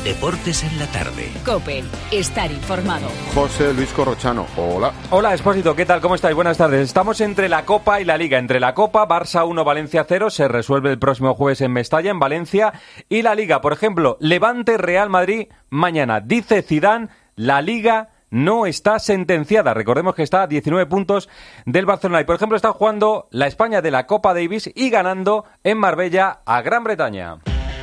Deportes en la tarde. COPE. Estar informado. José Luis Corrochano, hola. Hola, Expósito, ¿qué tal? ¿Cómo estáis? Buenas tardes. Estamos entre la Copa y la Liga. Entre la Copa, Barça 1, Valencia 0, se resuelve el próximo jueves en Mestalla, en Valencia. Y la Liga, por ejemplo, Levante, Real Madrid, mañana. Dice Zidane, la Liga no está sentenciada. Recordemos que está a 19 puntos del Barcelona. Y, por ejemplo, está jugando la España de la Copa Davis y ganando en Marbella a Gran Bretaña.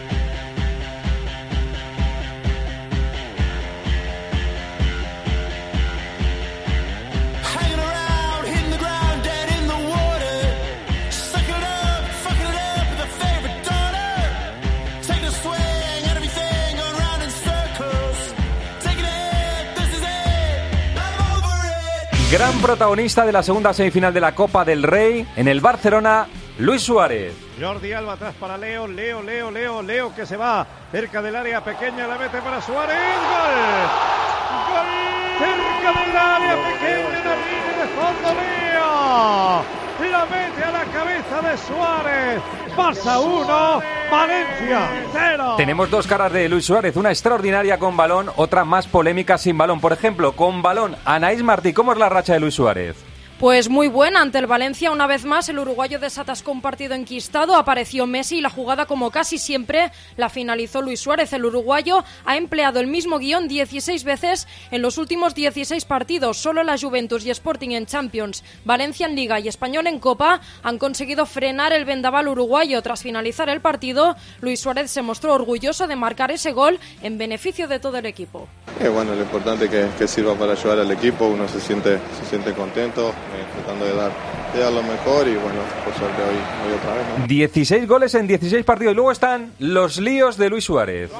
Gran protagonista de la segunda semifinal de la Copa del Rey en el Barcelona, Luis Suárez. Jordi Alba atrás para Leo que se va cerca del área pequeña, la mete para Suárez, ¡gol! ¡Gol! Cerca del área pequeña, en la línea de fondo, Leo. La mete a la cabeza de Suárez. Barça 1, Valencia 0. Tenemos dos caras de Luis Suárez, una extraordinaria con balón, otra más polémica sin balón. Por ejemplo, con balón, Anaís Martí, ¿cómo es la racha de Luis Suárez? Pues muy buena ante el Valencia. Una vez más, el uruguayo desatascó un partido enquistado. Apareció Messi y la jugada, como casi siempre, la finalizó Luis Suárez. El uruguayo ha empleado el mismo guión 16 veces en los últimos 16 partidos. Solo la Juventus y Sporting en Champions, Valencia en Liga y Español en Copa han conseguido frenar el vendaval uruguayo. Tras finalizar el partido, Luis Suárez se mostró orgulloso de marcar ese gol en beneficio de todo el equipo. Bueno, lo importante es que sirva para ayudar al equipo. Uno se siente contento. Tratando de dar lo mejor y bueno, por suerte hoy otra vez, ¿no? 16 goles en 16 partidos. Y luego están los líos de Luis Suárez.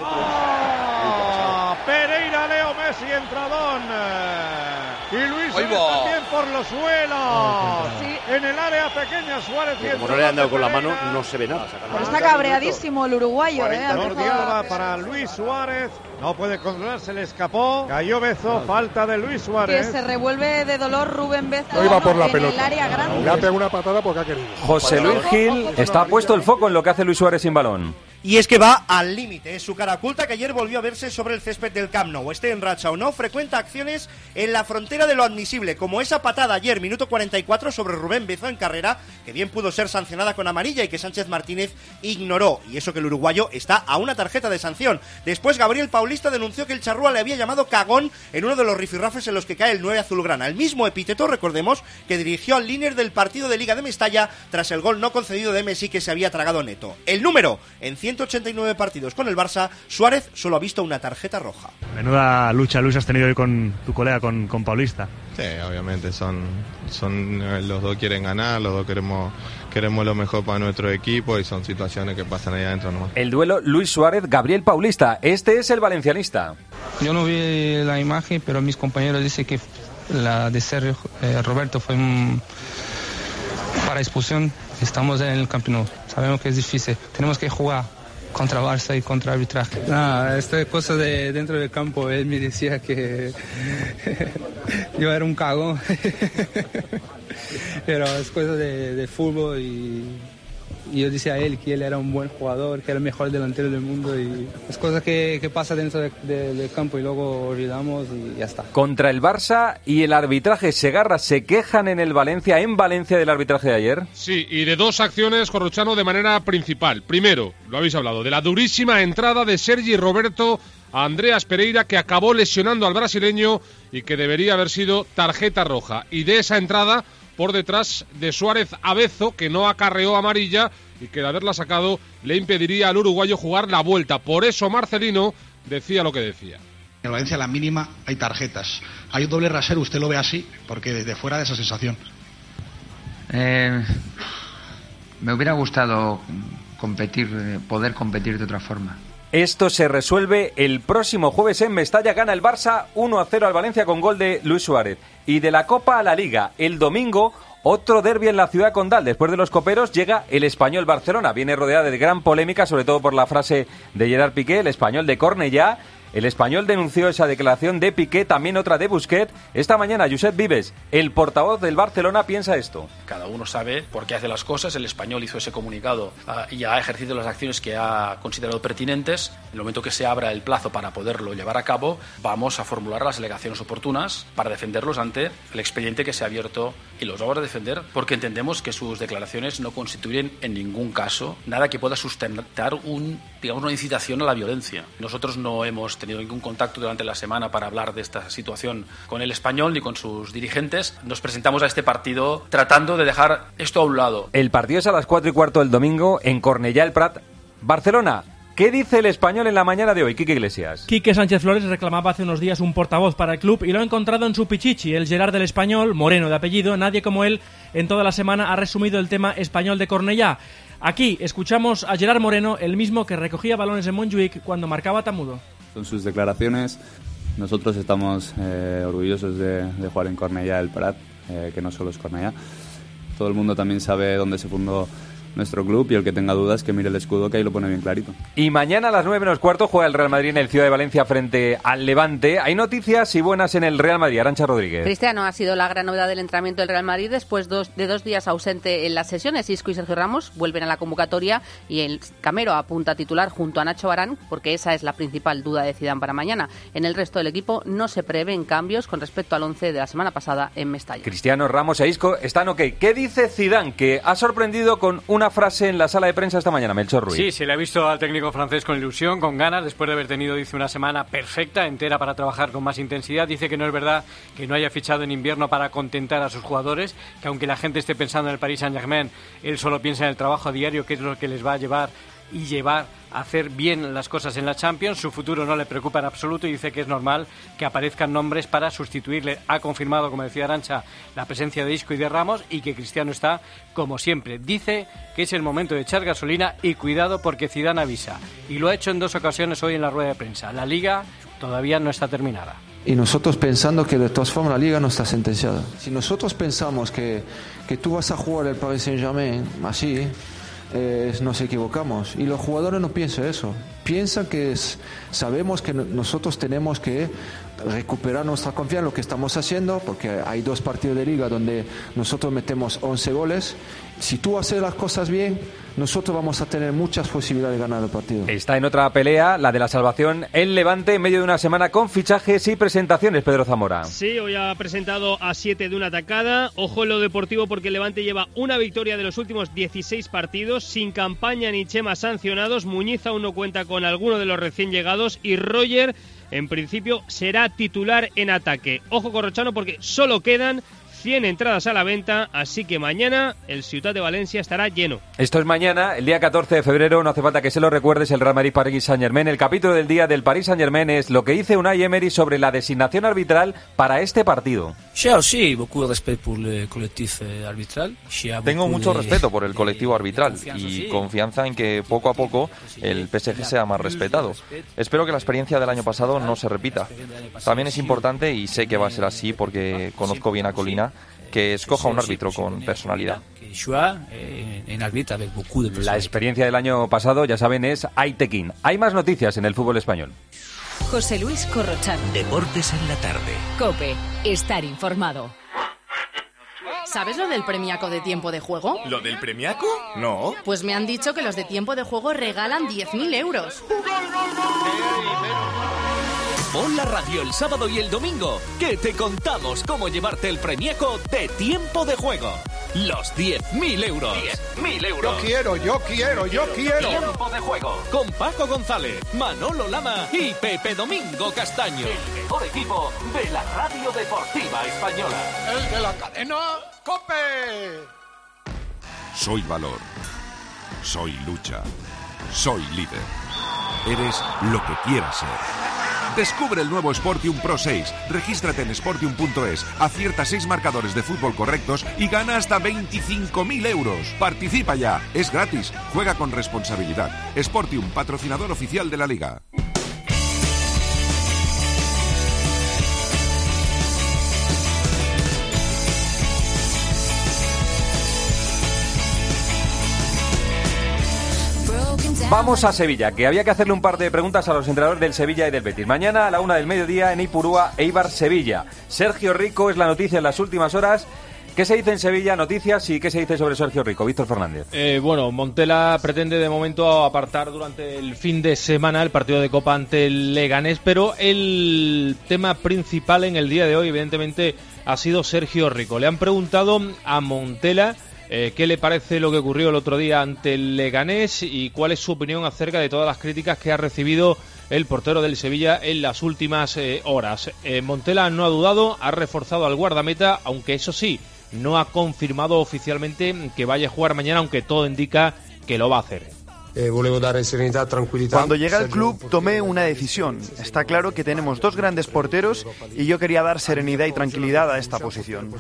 Pereira, Leo Messi, entradón. Y Luis Suárez también por los suelos. Sí. En el área pequeña, Suárez. Como no le han dado con la mano, no se ve nada. Pero está cabreadísimo el uruguayo. Jordi Alba para Luis Suárez. No puede controlar, se le escapó. Cayó Bezo, falta de Luis Suárez. Que se revuelve de dolor Rubén Bezo. No iba por la en pelota. El área grande. Le ha pegado una patada porque ha querido. José Luis Gil está puesto el foco en lo que hace Luis Suárez sin balón. Y es que va al límite, es su cara oculta que ayer volvió a verse sobre el césped del Camp Nou. Esté en racha o no, frecuenta acciones en la frontera de lo admisible, como esa patada ayer, minuto 44, sobre Rubén Bezo en carrera, que bien pudo ser sancionada con amarilla y que Sánchez Martínez ignoró. Y eso que el uruguayo está a una tarjeta de sanción. Después Gabriel Paulista denunció que el charrúa le había llamado cagón en uno de los rifirrafes en los que cae el 9 azulgrana. El mismo epíteto, recordemos, que dirigió al líder del partido de Liga de Mestalla tras el gol no concedido de Messi que se había tragado Neto. El número, en 189 partidos con el Barça, Suárez solo ha visto una tarjeta roja. Menuda lucha, Luis, has tenido hoy con tu colega, con Paulista. Sí, obviamente son los dos quieren ganar, los dos queremos lo mejor para nuestro equipo y son situaciones que pasan ahí adentro nomás. El duelo Luis Suárez-Gabriel Paulista. Este es el valencianista. Yo no vi la imagen, pero mis compañeros dicen que la de Sergio Roberto fue para expulsión. Estamos en el Camp Nou. Sabemos que es difícil. Tenemos que jugar contra Barça y contra arbitraje. Esto es cosa de dentro del campo. Él me decía que yo era un cagón. Pero es cosa de fútbol y yo decía a él que él era un buen jugador, que era el mejor delantero del mundo y es cosa que pasa dentro del campo y luego olvidamos y ya está. Contra el Barça y el arbitraje, Segarra, ¿se quejan en Valencia del arbitraje de ayer? Sí, y de dos acciones, Corrochano, de manera principal. Primero, lo habéis hablado, de la durísima entrada de Sergi Roberto a Andreas Pereira, que acabó lesionando al brasileño y que debería haber sido tarjeta roja. Y de esa entrada por detrás de Suárez a Bezo, que no acarreó amarilla y que de haberla sacado le impediría al uruguayo jugar la vuelta. Por eso Marcelino decía lo que decía. En Valencia a la mínima hay tarjetas. Hay un doble rasero, usted lo ve así, porque desde fuera de esa sensación. Me hubiera gustado poder competir de otra forma. Esto se resuelve el próximo jueves en Mestalla. Gana el Barça 1-0 al Valencia con gol de Luis Suárez. Y de la Copa a la Liga, el domingo, otro derbi en la ciudad condal. Después de los coperos llega el Español Barcelona. Viene rodeada de gran polémica, sobre todo por la frase de Gerard Piqué, el Español de Cornellá. El Español denunció esa declaración de Piqué, también otra de Busquets. Esta mañana Josep Vives, el portavoz del Barcelona, piensa esto. Cada uno sabe por qué hace las cosas. El Español hizo ese comunicado y ha ejercido las acciones que ha considerado pertinentes. En el momento que se abra el plazo para poderlo llevar a cabo, vamos a formular las alegaciones oportunas para defenderlos ante el expediente que se ha abierto, y los vamos a defender porque entendemos que sus declaraciones no constituyen en ningún caso nada que pueda sustentar una incitación a la violencia. Nosotros no hemos tenido ningún contacto durante la semana para hablar de esta situación con el Español ni con sus dirigentes. Nos presentamos a este partido tratando de dejar esto a un lado. El partido es a las 4:15 del domingo en Cornellà el Prat. Barcelona. ¿Qué dice el Español en la mañana de hoy, Quique Iglesias? Quique Sánchez Flores reclamaba hace unos días un portavoz para el club y lo ha encontrado en su pichichi, el Gerard del Español, moreno de apellido. Nadie como él en toda la semana ha resumido el tema español de Cornellà. Aquí escuchamos a Gerard Moreno, el mismo que recogía balones en Montjuïc cuando marcaba Tamudo. Son sus declaraciones. Nosotros estamos orgullosos de jugar en Cornellà el Prat, que no solo es Cornellà. Todo el mundo también sabe dónde se fundó nuestro club, y el que tenga dudas que mire el escudo, que ahí lo pone bien clarito. Y mañana a las 9:15 juega el Real Madrid en el Ciudad de Valencia frente al Levante. Hay noticias y buenas en el Real Madrid. Arantxa Rodríguez. Cristiano ha sido la gran novedad del entrenamiento del Real Madrid después de 2 días ausente en las sesiones. Isco y Sergio Ramos vuelven a la convocatoria y el Camero apunta a titular junto a Nacho Varane, porque esa es la principal duda de Zidane para mañana. En el resto del equipo no se prevén cambios con respecto al 11 de la semana pasada en Mestalla. Cristiano, Ramos e Isco están ok. ¿Qué dice Zidane, que ha sorprendido con una frase en la sala de prensa esta mañana, Melchor Ruiz? Sí, se le ha visto al técnico francés con ilusión, con ganas, después de haber tenido, dice, una semana perfecta, entera para trabajar con más intensidad. Dice que no es verdad que no haya fichado en invierno para contentar a sus jugadores, que aunque la gente esté pensando en el Paris Saint-Germain, él solo piensa en el trabajo diario, que es lo que les va a llevar a hacer bien las cosas en la Champions. Su futuro no le preocupa en absoluto y dice que es normal que aparezcan nombres para sustituirle. Ha confirmado, como decía Arantxa, la presencia de Isco y de Ramos, y que Cristiano está como siempre. Dice que es el momento de echar gasolina y cuidado porque Zidane avisa, y lo ha hecho en 2 ocasiones hoy en la rueda de prensa. La Liga todavía no está terminada. Y nosotros pensando que de todas formas la Liga no está sentenciada. Si nosotros pensamos que tú vas a jugar el Paris Saint-Germain así, nos equivocamos, y los jugadores no piensan eso. Piensan que sabemos que nosotros tenemos que recuperar nuestra confianza en lo que estamos haciendo, porque hay 2 partidos de liga donde nosotros metemos 11 goles. Si tú haces las cosas bien, nosotros vamos a tener muchas posibilidades de ganar el partido. Está en otra pelea, la de la salvación, el Levante, en medio de una semana con fichajes y presentaciones, Pedro Zamora. Sí, hoy ha presentado a 7 de una tacada. Ojo en lo deportivo, porque el Levante lleva una victoria de los últimos 16 partidos, sin Campaña ni Chema sancionados. Muñiz aún no cuenta con alguno de los recién llegados, y Roger, en principio, será titular en ataque. Ojo, Corrochano, porque solo quedan 100 entradas a la venta, así que mañana el Ciutat de Valencia estará lleno. Esto es mañana, el día 14 de febrero, no hace falta que se lo recuerdes, el Real Madrid Paris Saint-Germain. El capítulo del día del Paris Saint-Germain es lo que dice Unai Emery sobre la designación arbitral para este partido. Tengo mucho respeto por el colectivo arbitral y confianza en que poco a poco el PSG sea más respetado. Espero que la experiencia del año pasado no se repita. También es importante, y sé que va a ser así porque conozco bien a Colina, que escoja un árbitro con personalidad. La experiencia del año pasado, ya saben, es Aitekin. Hay más noticias en el fútbol español. José Luis Corrochano. Deportes en la tarde. COPE. Estar informado. ¿Sabes lo del premiaco de tiempo de juego? ¿Lo del premiaco? No. Pues me han dicho que los de tiempo de juego regalan 10.000 euros. Pon la radio el sábado y el domingo, que te contamos cómo llevarte el premiaco de tiempo de juego. Los 10.000 euros. 10.000 euros. Yo quiero. Tiempo de juego. Con Paco González, Manolo Lama y Pepe Domingo Castaño. El mejor equipo de la radio deportiva española. El de la cadena COPE. Soy valor. Soy lucha. Soy líder. Eres lo que quieras ser. Descubre el nuevo Sportium Pro 6. Regístrate en sportium.es, acierta 6 marcadores de fútbol correctos y gana hasta 25.000 euros. Participa ya, es gratis. Juega con responsabilidad. Sportium, patrocinador oficial de la Liga. Vamos a Sevilla, que había que hacerle un par de preguntas a los entrenadores del Sevilla y del Betis. Mañana a la 1 del mediodía en Ipurúa, Eibar-Sevilla. Sergio Rico es la noticia en las últimas horas. ¿Qué se dice en Sevilla? Noticias y ¿qué se dice sobre Sergio Rico? Víctor Fernández. Bueno, Montela pretende de momento apartar durante el fin de semana el partido de Copa ante el Leganés, pero el tema principal en el día de hoy, evidentemente, ha sido Sergio Rico. Le han preguntado a Montela qué le parece lo que ocurrió el otro día ante el Leganés y cuál es su opinión acerca de todas las críticas que ha recibido el portero del Sevilla en las últimas horas. Montela no ha dudado, ha reforzado al guardameta, aunque eso sí, no ha confirmado oficialmente que vaya a jugar mañana, aunque todo indica que lo va a hacer. Cuando llegué al club tomé una decisión. Está claro que tenemos dos grandes porteros y yo quería dar serenidad y tranquilidad a esta posición.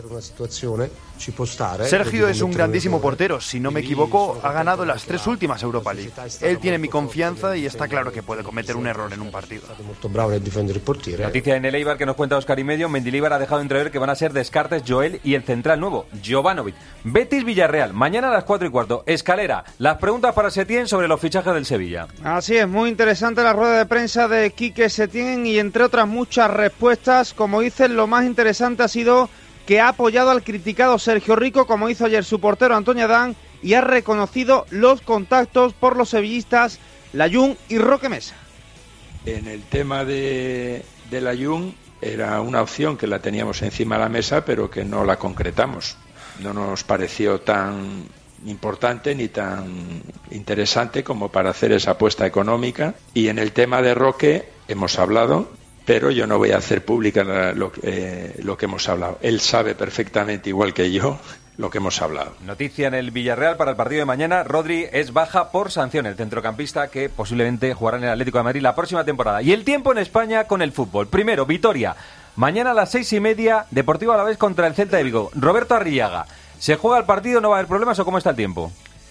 Sergio es un grandísimo portero. Si no me equivoco, ha ganado las 3 últimas Europa League. Él tiene mi confianza y está claro que puede cometer un error en un partido. Noticia en el Eibar que nos cuenta Óscar y Medio. Mendilibar ha dejado entrever que van a ser descartes Joel y el central nuevo, Jovanovic. Betis-Villarreal, mañana a las 4:15. Escalera, las preguntas para Setién sobre los fichajes del Sevilla. Así es, muy interesante la rueda de prensa de Quique Setién y entre otras muchas respuestas, como dicen, lo más interesante ha sido que ha apoyado al criticado Sergio Rico, como hizo ayer su portero Antonio Adán, y ha reconocido los contactos por los sevillistas Layún y Roque Mesa. En el tema de Layún era una opción que la teníamos encima de la mesa, pero que no la concretamos. No nos pareció tan importante ni tan interesante como para hacer esa apuesta económica. Y en el tema de Roque hemos hablado, pero yo no voy a hacer pública lo que hemos hablado. Él sabe perfectamente, igual que yo, lo que hemos hablado. Noticia en el Villarreal para el partido de mañana. Rodri es baja por sanción, el centrocampista que posiblemente jugará en el Atlético de Madrid la próxima temporada. Y el tiempo en España con el fútbol. Primero, Vitoria. Mañana a las 6:30, Deportivo Alavés contra el Celta de Vigo. Roberto Arrillaga. ¿Se juega el partido? ¿No va a haber problemas o cómo está el tiempo?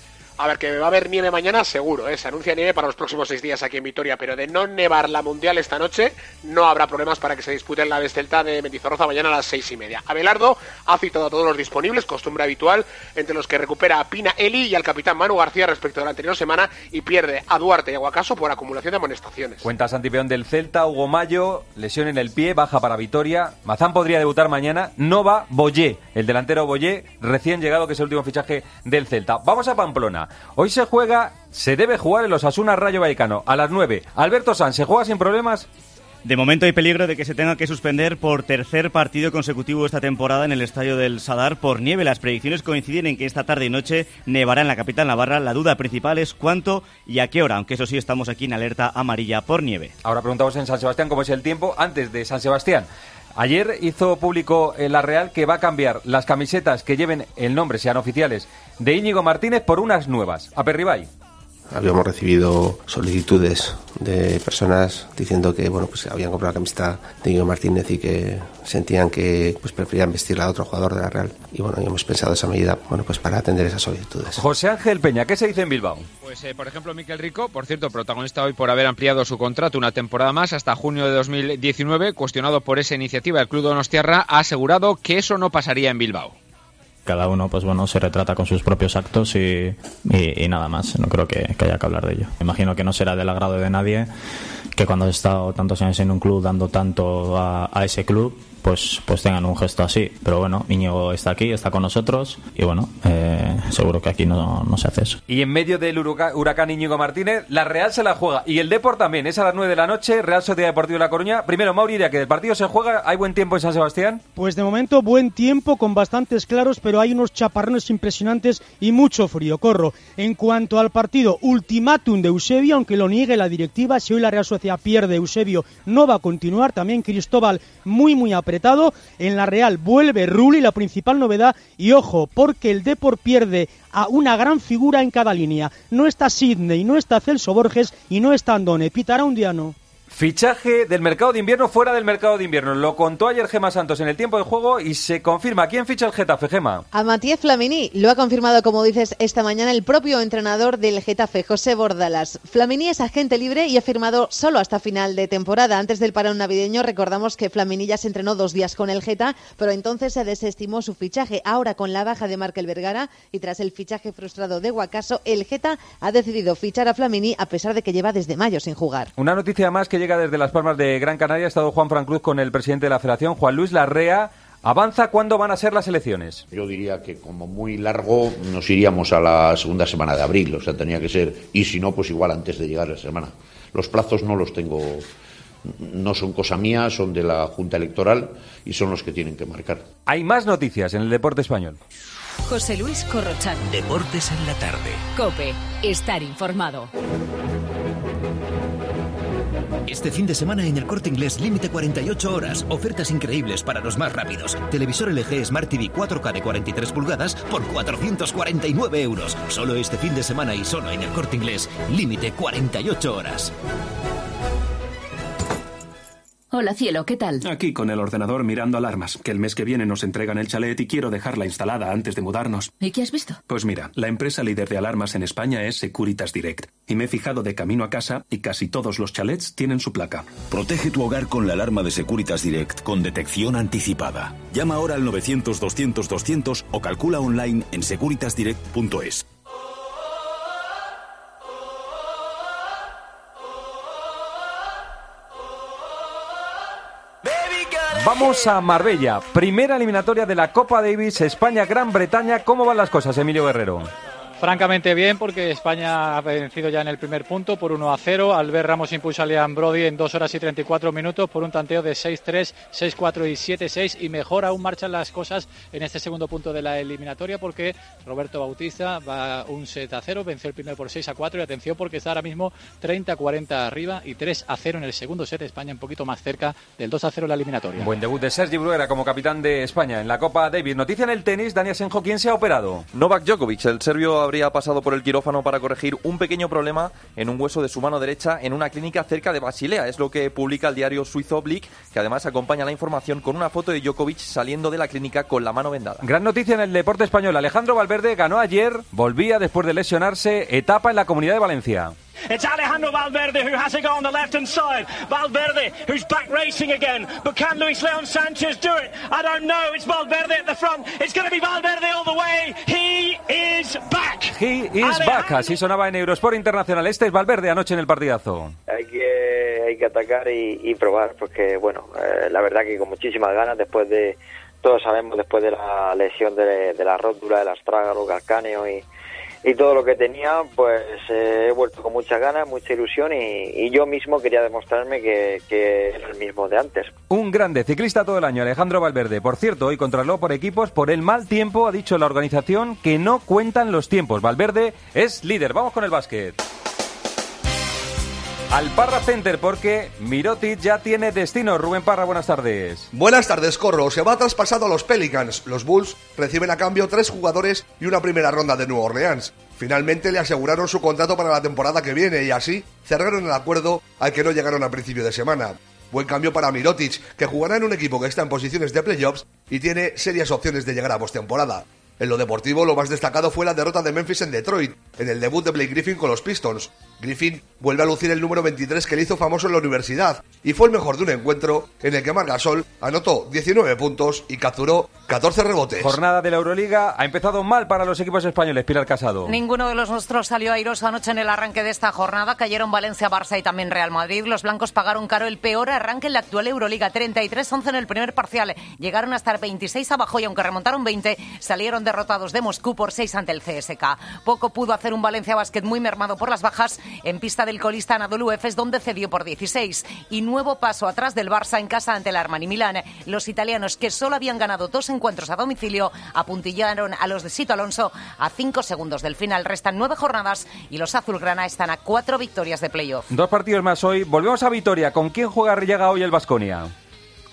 A ver, que va a haber nieve mañana, seguro, se anuncia nieve para los próximos 6 días aquí en Vitoria, pero de no nevar la Mundial esta noche, no habrá problemas para que se dispute el Alavés Celta de Mendizorroza mañana a las 6:30. Abelardo ha citado a todos los disponibles, costumbre habitual, entre los que recupera a Pina Eli y al capitán Manu García respecto de la anterior semana y pierde a Duarte y a Guacaso por acumulación de amonestaciones. Cuenta Santipeón del Celta, Hugo Mayo, lesión en el pie, baja para Vitoria. Mazán podría debutar mañana, no va Boyé, el delantero Boyé, recién llegado, que es el último fichaje del Celta. Vamos a Pamplona. Hoy se debe jugar el Osasuna Rayo Vallecano a las 9. Alberto Sanz, ¿se juega sin problemas? De momento hay peligro de que se tenga que suspender por tercer partido consecutivo esta temporada en el estadio del Sadar por nieve. Las predicciones coinciden en que esta tarde y noche nevará en la capital navarra. La duda principal es cuánto y a qué hora, aunque eso sí estamos aquí en alerta amarilla por nieve. Ahora preguntamos en San Sebastián cómo es el tiempo. Antes de San Sebastián, ayer hizo público la Real que va a cambiar las camisetas que lleven el nombre, sean oficiales, de Íñigo Martínez por unas nuevas. Aperribay. Habíamos recibido solicitudes de personas diciendo que pues habían comprado la camiseta de Íñigo Martínez y que sentían que preferían vestirla a otro jugador de la Real. Y hemos pensado esa medida para atender esas solicitudes. José Ángel Peña, ¿qué se dice en Bilbao? Pues por ejemplo Mikel Rico, por cierto, protagonista hoy por haber ampliado su contrato una temporada más hasta junio de 2019, cuestionado por esa iniciativa, el club donostiarra ha asegurado que eso no pasaría en Bilbao. Cada uno se retrata con sus propios actos y nada más. No creo que haya que hablar de ello. Imagino que no será del agrado de nadie que cuando has estado tantos años en un club dando tanto a ese club, pues tengan un gesto así. Pero bueno, Íñigo está aquí, está con nosotros y seguro que aquí no se hace eso. Y en medio del huracán Íñigo Martínez, la Real se la juega y el Depor también. Es a las 9 de la noche, Real Sociedad Deportiva de La Coruña. Primero, Mauri, que del partido se juega, ¿hay buen tiempo en San Sebastián? Pues de momento buen tiempo con bastantes claros, pero hay unos chaparrones impresionantes y mucho frío. Corro. En cuanto al partido, ultimátum de Eusebio, aunque lo niegue la directiva, si hoy la Real Sociedad pierde, Eusebio no va a continuar. También Cristóbal muy apretado. En la Real vuelve Rulli, la principal novedad, y ojo, porque el Depor pierde a una gran figura en cada línea. No está Sidney, no está Celso Borges y no está Andone. Pitará Undiano. Fichaje del mercado de invierno fuera del mercado de invierno. Lo contó ayer Gemma Santos en el tiempo de juego y se confirma. ¿Quién ficha el Getafe, Gemma? A Matías Flamini. Lo ha confirmado, como dices, esta mañana el propio entrenador del Getafe, José Bordalas. Flamini es agente libre y ha firmado solo hasta final de temporada. Antes del parón navideño, recordamos que Flamini ya se entrenó 2 días con el Geta, pero entonces se desestimó su fichaje. Ahora, con la baja de Markel Vergara y tras el fichaje frustrado de Guacaso, el Geta ha decidido fichar a Flamini a pesar de que lleva desde mayo sin jugar. Una noticia más que llega desde Las Palmas de Gran Canaria. Ha estado Juan Fran Cruz con el presidente de la Federación, Juan Luis Larrea. ¿Avanza cuándo van a ser las elecciones? Yo diría que como muy largo nos iríamos a la segunda semana de abril, o sea, tenía que ser, y si no, pues igual antes de llegar a la semana. Los plazos no los tengo, no son cosa mía, son de la Junta Electoral y son los que tienen que marcar. Hay más noticias en el deporte español. José Luis Corrochano. Deportes en la tarde. COPE. Estar informado. Este fin de semana en el Corte Inglés, límite 48 horas. Ofertas increíbles para los más rápidos. Televisor LG Smart TV 4K de 43 pulgadas por 449 euros. Solo este fin de semana y solo en el Corte Inglés. Límite 48 horas. Hola, cielo, ¿qué tal? Aquí con el ordenador mirando alarmas, que el mes que viene nos entregan el chalet y quiero dejarla instalada antes de mudarnos. ¿Y qué has visto? Pues mira, la empresa líder de alarmas en España es Securitas Direct. Y me he fijado de camino a casa y casi todos los chalets tienen su placa. Protege tu hogar con la alarma de Securitas Direct con detección anticipada. Llama ahora al 900-200-200 o calcula online en securitasdirect.es. Vamos a Marbella, primera eliminatoria de la Copa Davis, España-Gran Bretaña. ¿Cómo van las cosas, Emilio Guerrero? Francamente bien, porque España ha vencido ya en el primer punto por 1-0. Albert Ramos impulsa a Liam Brody en 2 horas y 34 minutos por un tanteo de 6-3, 6-4 y 7-6. Y mejor aún marchan las cosas en este segundo punto de la eliminatoria, porque Roberto Bautista va un 7-0, venció el primero por 6-4. Y atención, porque está ahora mismo 30-40 arriba y 3-0 en el segundo set. España un poquito más cerca del 2-0 en la eliminatoria. Buen debut de Sergi Bruguera como capitán de España en la Copa Davis. Noticia en el tenis, Dani Asenjo, ¿quién se ha operado? Novak Djokovic, el serbio, habría pasado por el quirófano para corregir un pequeño problema en un hueso de su mano derecha en una clínica cerca de Basilea. Es lo que publica el diario suizo Blick, que además acompaña la información con una foto de Djokovic saliendo de la clínica con la mano vendada. Gran noticia en el deporte español. Alejandro Valverde ganó ayer, volvía después de lesionarse, etapa en la Comunidad de Valencia. It's Alejandro Valverde who has to go on the left-hand side. Valverde who's back racing again. But can Luis León Sánchez do it? I don't know. It's Valverde at the front. It's going to be Valverde all the way. He is back. He is back. Así sonaba en Eurosport Internacional. Este es Valverde anoche en el partidazo. Hay que atacar y probar, porque bueno, la verdad que con muchísimas ganas, después de, todos sabemos, después de la lesión de la rótula, del astrágalo, calcáneo y todo lo que tenía, pues he vuelto con muchas ganas, mucha ilusión y yo mismo quería demostrarme que era el mismo de antes. Un grande ciclista todo el año, Alejandro Valverde. Por cierto, hoy controló por equipos por el mal tiempo, ha dicho la organización que no cuentan los tiempos. Valverde es líder. Vamos con el básquet. Al Parra Center, porque Mirotic ya tiene destino. Rubén Parra, buenas tardes. Buenas tardes, Corro. Se va traspasado a los Pelicans. Los Bulls reciben a cambio 3 jugadores y una primera ronda de Nueva Orleans. Finalmente le aseguraron su contrato para la temporada que viene y así cerraron el acuerdo al que no llegaron a principio de semana. Buen cambio para Mirotic, que jugará en un equipo que está en posiciones de playoffs y tiene serias opciones de llegar a postemporada. En lo deportivo, lo más destacado fue la derrota de Memphis en Detroit, en el debut de Blake Griffin con los Pistons. Griffin vuelve a lucir el número 23 que le hizo famoso en la universidad, y fue el mejor de un encuentro en el que Marc Gasol anotó 19 puntos y capturó 14 rebotes. Jornada de la Euroliga ha empezado mal para los equipos españoles, Pilar Casado. Ninguno de los nuestros salió airoso anoche en el arranque de esta jornada. Cayeron Valencia, Barça y también Real Madrid. Los blancos pagaron caro el peor arranque en la actual Euroliga, 33-11 en el primer parcial. Llegaron a estar 26 abajo y aunque remontaron 20, salieron derrotados de Moscú por 6 ante el CSKA. Poco pudo hacer un Valencia Basket muy mermado por las bajas en pista del colista Anadolu Efes, donde cedió por 16. Y nuevo paso atrás del Barça en casa ante el Armani Milán. Los italianos, que solo habían ganado 2 encuentros a domicilio, apuntillaron a los de Sito Alonso a 5 segundos del final. Restan 9 jornadas y los azulgrana están a 4 victorias de playoff. 2 partidos más hoy. Volvemos a Vitoria. ¿Con quién llega hoy el Baskonia?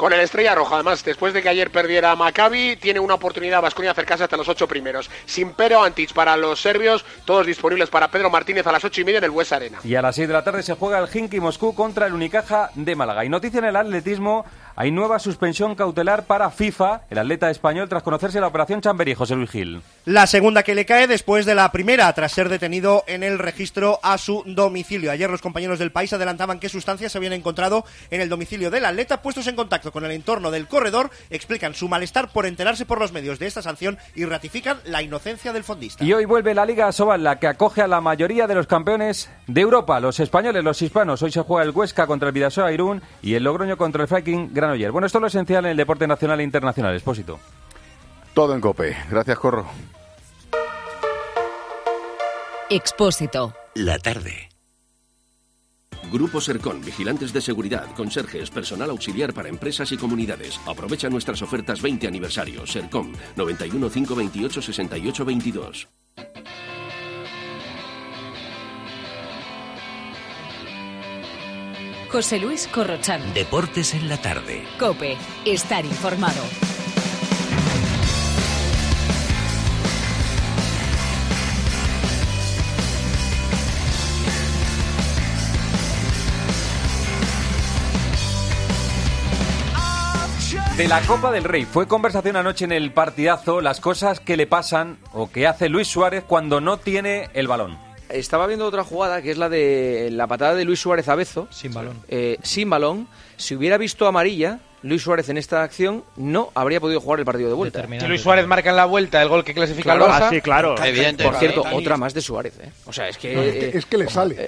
con el Estrella Roja. Además, después de que ayer perdiera Maccabi, tiene una oportunidad Baskonia de acercarse hasta los 8 primeros. Sin Pero Antic para los serbios, todos disponibles para Pedro Martínez a las 8:30 en el Bues Arena. Y a las 6 de la tarde se juega el Khimki Moscú contra el Unicaja de Málaga. Y noticia en el atletismo, hay nueva suspensión cautelar para FIFA, el atleta español, tras conocerse la operación Chamberí. José Luis Gil. La segunda que le cae después de la primera, tras ser detenido en el registro a su domicilio. Ayer los compañeros del País adelantaban qué sustancias se habían encontrado en el domicilio del atleta. Puestos en contacto con el entorno del corredor, explican su malestar por enterarse por los medios de esta sanción y ratifican la inocencia del fondista. Y hoy vuelve la Liga Asobal, la que acoge a la mayoría de los campeones de Europa, los españoles, los hispanos. Hoy se juega el Huesca contra el Vidasoa Irún y el Logroño contra el Viking Granollers. Bueno, esto es lo esencial en el deporte nacional e internacional. Expósito. Todo en COPE. Gracias, Corro. Expósito. La tarde. Grupo Sercon, vigilantes de seguridad, conserjes, personal auxiliar para empresas y comunidades. Aprovecha nuestras ofertas 20 aniversario. Sercon, 91 528 68 22. José Luis Corrochano. Deportes en la tarde. COPE. Estar informado. De la Copa del Rey. Fue conversación anoche en el partidazo las cosas que le pasan o que hace Luis Suárez cuando no tiene el balón. Estaba viendo otra jugada que es la de la patada de Luis Suárez a Bezo. Sin balón. Sin balón. Si hubiera visto amarilla, Luis Suárez en esta acción no habría podido jugar el partido de vuelta. Si Luis Suárez marca en la vuelta el gol que clasifica al Barça. Sí, claro. Evidente. Por cierto, otra más de Suárez. O sea, es que... es que le sale.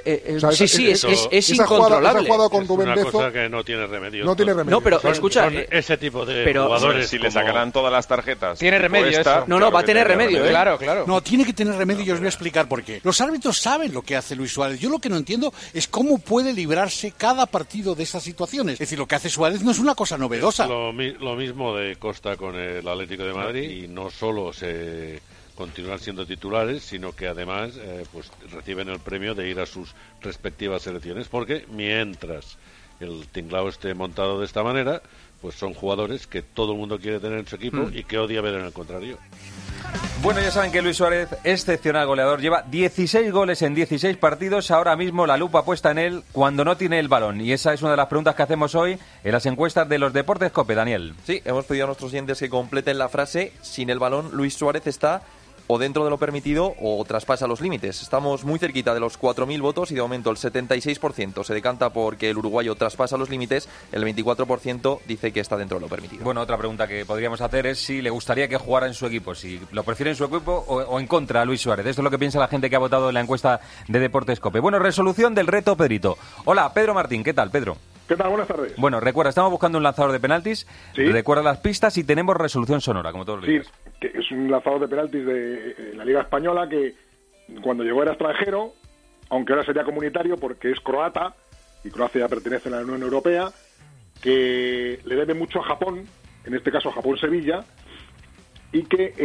Es incontrolable. Esa jugada con Rubén Bezo... Es una cosa que no tiene remedio. No tiene remedio. No, pero escucha... Son ese tipo de jugadores. Si le sacarán todas las tarjetas... Tiene remedio eso. No, va a tener remedio. Claro. No, tiene que tener remedio y os voy a explicar por qué. Los árbitros saben lo que hace Luis Suárez. Yo lo que no entiendo es cómo puede librarse cada partido de estas situaciones. Es decir, lo que hace Suárez no es una cosa novedosa. Lo mismo de Costa con el Atlético de Madrid, y no solo se continuar siendo titulares, sino que además pues reciben el premio de ir a sus respectivas selecciones, porque mientras el tinglao esté montado de esta manera, pues son jugadores que todo el mundo quiere tener en su equipo y que odia ver en el contrario. Bueno, ya saben que Luis Suárez, excepcional goleador, lleva 16 goles en 16 partidos. Ahora mismo la lupa puesta en él cuando no tiene el balón. Y esa es una de las preguntas que hacemos hoy en las encuestas de los Deportes COPE. Daniel. Sí, hemos pedido a nuestros oyentes que completen la frase: sin el balón, Luis Suárez está o dentro de lo permitido o traspasa los límites. Estamos muy cerquita de los 4.000 votos y de momento el 76% se decanta porque el uruguayo traspasa los límites, el 24% dice que está dentro de lo permitido. Bueno, otra pregunta que podríamos hacer es si le gustaría que jugara en su equipo, si lo prefiere en su equipo o en contra a Luis Suárez. Esto es lo que piensa la gente que ha votado en la encuesta de Deportes COPE. Bueno, resolución del reto Pedrito. Hola, Pedro Martín, ¿qué tal, Pedro? ¿Qué tal? Buenas tardes. Bueno, recuerda, estamos buscando un lanzador de penaltis. ¿Sí? Recuerda las pistas y tenemos resolución sonora, como todos los días. Sí, que es un lanzador de penaltis de la Liga Española que cuando llegó era extranjero, aunque ahora sería comunitario porque es croata, y Croacia ya pertenece a la Unión Europea, que le debe mucho a Japón, en este caso a Japón-Sevilla, y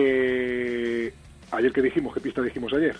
que ayer que dijimos, ¿qué pista dijimos ayer?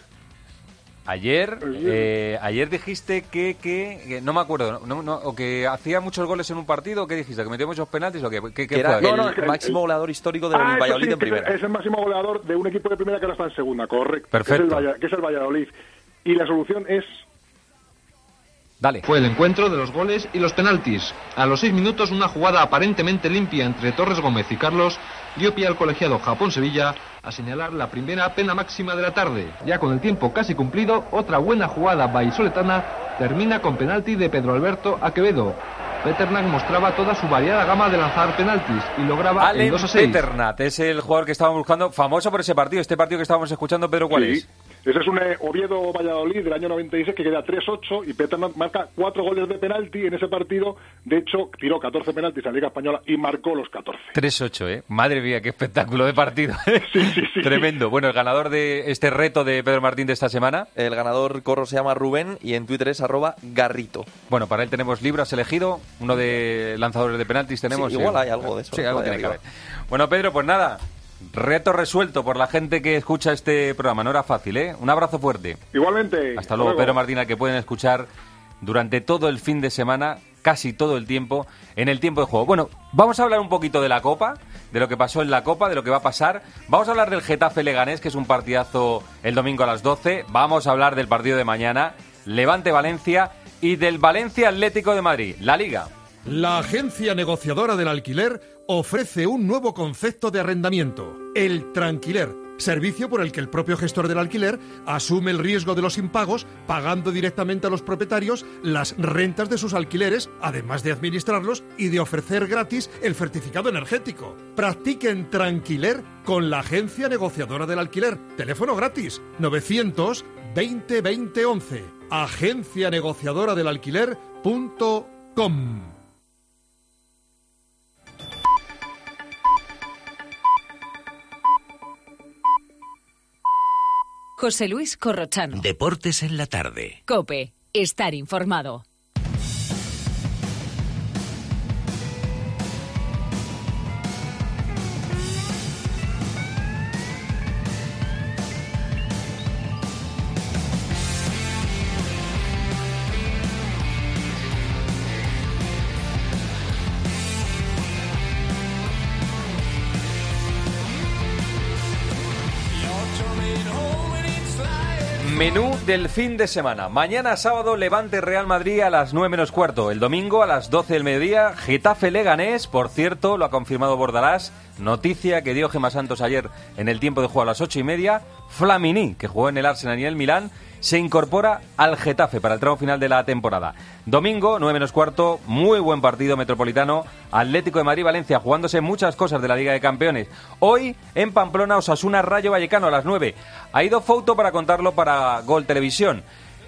Ayer dijiste que no me acuerdo, o que hacía muchos goles en un partido, ¿qué dijiste? ¿Que metió muchos penaltis o qué fue? Era el máximo goleador histórico del Valladolid sí, en primera. Es el máximo goleador de un equipo de primera que ahora está en segunda, correcto. Perfecto. Que es el Valladolid. Y la solución es... Dale. Fue el encuentro de los goles y los penaltis. A los 6 minutos, una jugada aparentemente limpia entre Torres Gómez y Carlos dio pie al colegiado Japón-Sevilla a señalar la primera pena máxima de la tarde. Ya con el tiempo casi cumplido, otra buena jugada vallisoletana termina con penalti de Pedro Alberto Acevedo. Peternat mostraba toda su variada gama de lanzar penaltis y lograba el 2-6. Peternat es el jugador que estábamos buscando, famoso por ese partido. Este partido que estábamos escuchando, Pedro, ¿cuál es? Ese es un Oviedo-Valladolid del año 96 que queda 3-8 y Peternat marca 4 goles de penalti en ese partido. De hecho, tiró 14 penaltis a la Liga Española y marcó los 14. 3-8, ¿eh? Madre mía, qué espectáculo de partido. Sí. Tremendo. Bueno, el ganador de este reto de Pedro Martín de esta semana. El ganador, Corro, se llama Rubén y en Twitter es @Garrito. Bueno, para él tenemos libro, has elegido uno de lanzadores de penaltis. Tenemos. Sí, igual hay algo de eso. Sí, algo tiene que haber. Bueno, Pedro, pues nada. Reto resuelto por la gente que escucha este programa. No era fácil, ¿eh? Un abrazo fuerte. Igualmente. Hasta luego, Pedro Martín, al que pueden escuchar durante todo el fin de semana casi todo el tiempo en el tiempo de juego. Bueno, vamos a hablar un poquito de la Copa, de lo que pasó en la Copa, de lo que va a pasar. Vamos a hablar del Getafe Leganés, que es un partidazo el domingo a las 12. Vamos a hablar del partido de mañana, Levante Valencia, y del Valencia Atlético de Madrid, la Liga. La agencia negociadora del alquiler ofrece un nuevo concepto de arrendamiento, el Tranquiler, servicio por el que el propio gestor del alquiler asume el riesgo de los impagos, pagando directamente a los propietarios las rentas de sus alquileres, además de administrarlos y de ofrecer gratis el certificado energético. Practiquen Tranquiler con la agencia negociadora del alquiler. Teléfono gratis 900 20 20 11. Agencia negociadora del alquiler.com. José Luis Corrochano. Deportes en la tarde. COPE. Estar informado. Menú del fin de semana. Mañana sábado, Levante Real Madrid a las 9 menos cuarto. El domingo a las 12 del mediodía, Getafe Leganés. Por cierto, lo ha confirmado Bordalás. Noticia que dio Gemma Santos ayer en el tiempo de juego a las 8:30. Flamini, que jugó en el Arsenal y en el Milán, se incorpora al Getafe para el tramo final de la temporada. Domingo, 9 menos cuarto, muy buen partido metropolitano. Atlético de Madrid-Valencia, jugándose muchas cosas de la Liga de Campeones. Hoy, en Pamplona, Osasuna Rayo Vallecano a las 9. Ha ido Fouto para contarlo para Gol Televisión.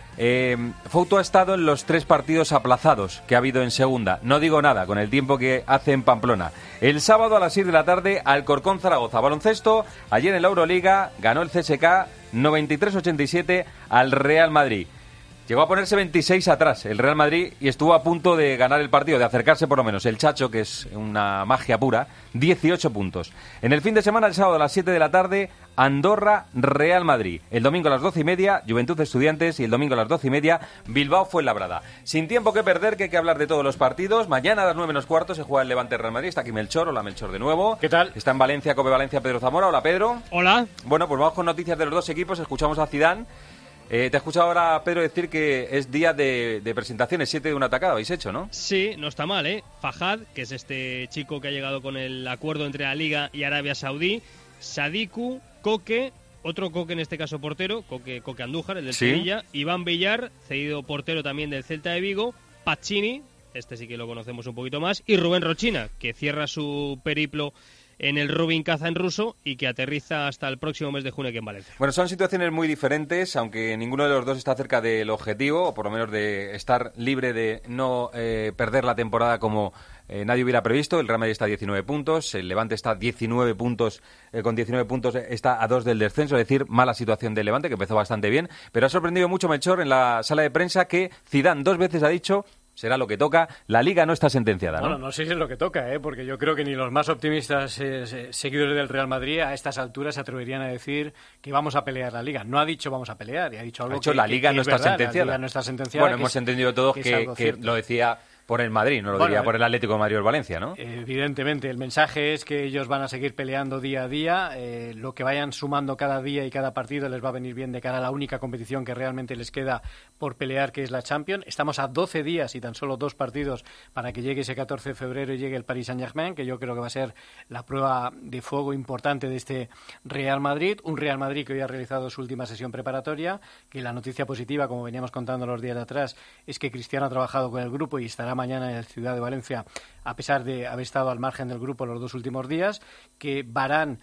Fouto ha estado en los 3 partidos aplazados que ha habido en segunda. No digo nada con el tiempo que hace en Pamplona. El sábado a las 6 de la tarde, Alcorcón Zaragoza. Baloncesto, ayer en la Euroliga ganó el CSKA 93-87 al Real Madrid. Llegó a ponerse 26 atrás el Real Madrid y estuvo a punto de ganar el partido, de acercarse por lo menos. El Chacho, que es una magia pura, 18 puntos. En el fin de semana, el sábado a las 7 de la tarde, Andorra Real Madrid. El domingo a las 12:30, Juventud Estudiantes, y el domingo a las 12:30, Bilbao Fuenlabrada. Sin tiempo que perder, que hay que hablar de todos los partidos. Mañana a las 9 menos cuarto se juega el Levante Real Madrid. Está aquí Melchor. Hola, Melchor, de nuevo. ¿Qué tal? Está en Valencia, Cope Valencia, Pedro Zamora. Hola, Pedro. Hola. Bueno, pues vamos con noticias de los dos equipos. Escuchamos a Zidane. Te he escuchado ahora, Pedro, decir que es día de presentaciones, 7 de un atacado, habéis hecho, ¿no? Sí, no está mal, ¿eh? Fahad, que es este chico que ha llegado con el acuerdo entre la Liga y Arabia Saudí, Sadiku, Coque, otro Coque en este caso portero, Coque Andújar, el del Sevilla, Iván Villar, cedido portero también del Celta de Vigo, Pacini, este sí que lo conocemos un poquito más, y Rubén Rochina, que cierra su periplo en el Rubin Caza en ruso y que aterriza hasta el próximo mes de junio aquí en Valencia. Bueno, son situaciones muy diferentes, aunque ninguno de los dos está cerca del objetivo, o por lo menos de estar libre de no perder la temporada como nadie hubiera previsto. El Real Madrid está a 19 puntos, el Levante está a 19 puntos, con 19 puntos está a 2 del descenso, es decir, mala situación del Levante, que empezó bastante bien, pero ha sorprendido mucho, Melchor, en la sala de prensa, que Zidane 2 veces ha dicho: será lo que toca, la Liga no está sentenciada, ¿no? Bueno, no sé si es lo que toca, porque yo creo que ni los más optimistas seguidores del Real Madrid a estas alturas se atreverían a decir que vamos a pelear la Liga. No ha dicho vamos a pelear, y ha dicho algo la Liga no está sentenciada. La Liga no está sentenciada. Bueno, hemos entendido todos que lo decía por el Madrid, no lo diría por el Atlético de Madrid o el Valencia, ¿no? Evidentemente, el mensaje es que ellos van a seguir peleando día a día, lo que vayan sumando cada día y cada partido les va a venir bien de cara a la única competición que realmente les queda por pelear, que es la Champions. Estamos a 12 días y tan solo 2 partidos para que llegue ese 14 de febrero y llegue el Paris Saint-Germain, que yo creo que va a ser la prueba de fuego importante de este Real Madrid. Un Real Madrid que hoy ha realizado su última sesión preparatoria, que la noticia positiva, como veníamos contando los días de atrás, es que Cristiano ha trabajado con el grupo y estará mañana en la ciudad de Valencia, a pesar de haber estado al margen del grupo los 2 últimos días, que Varane,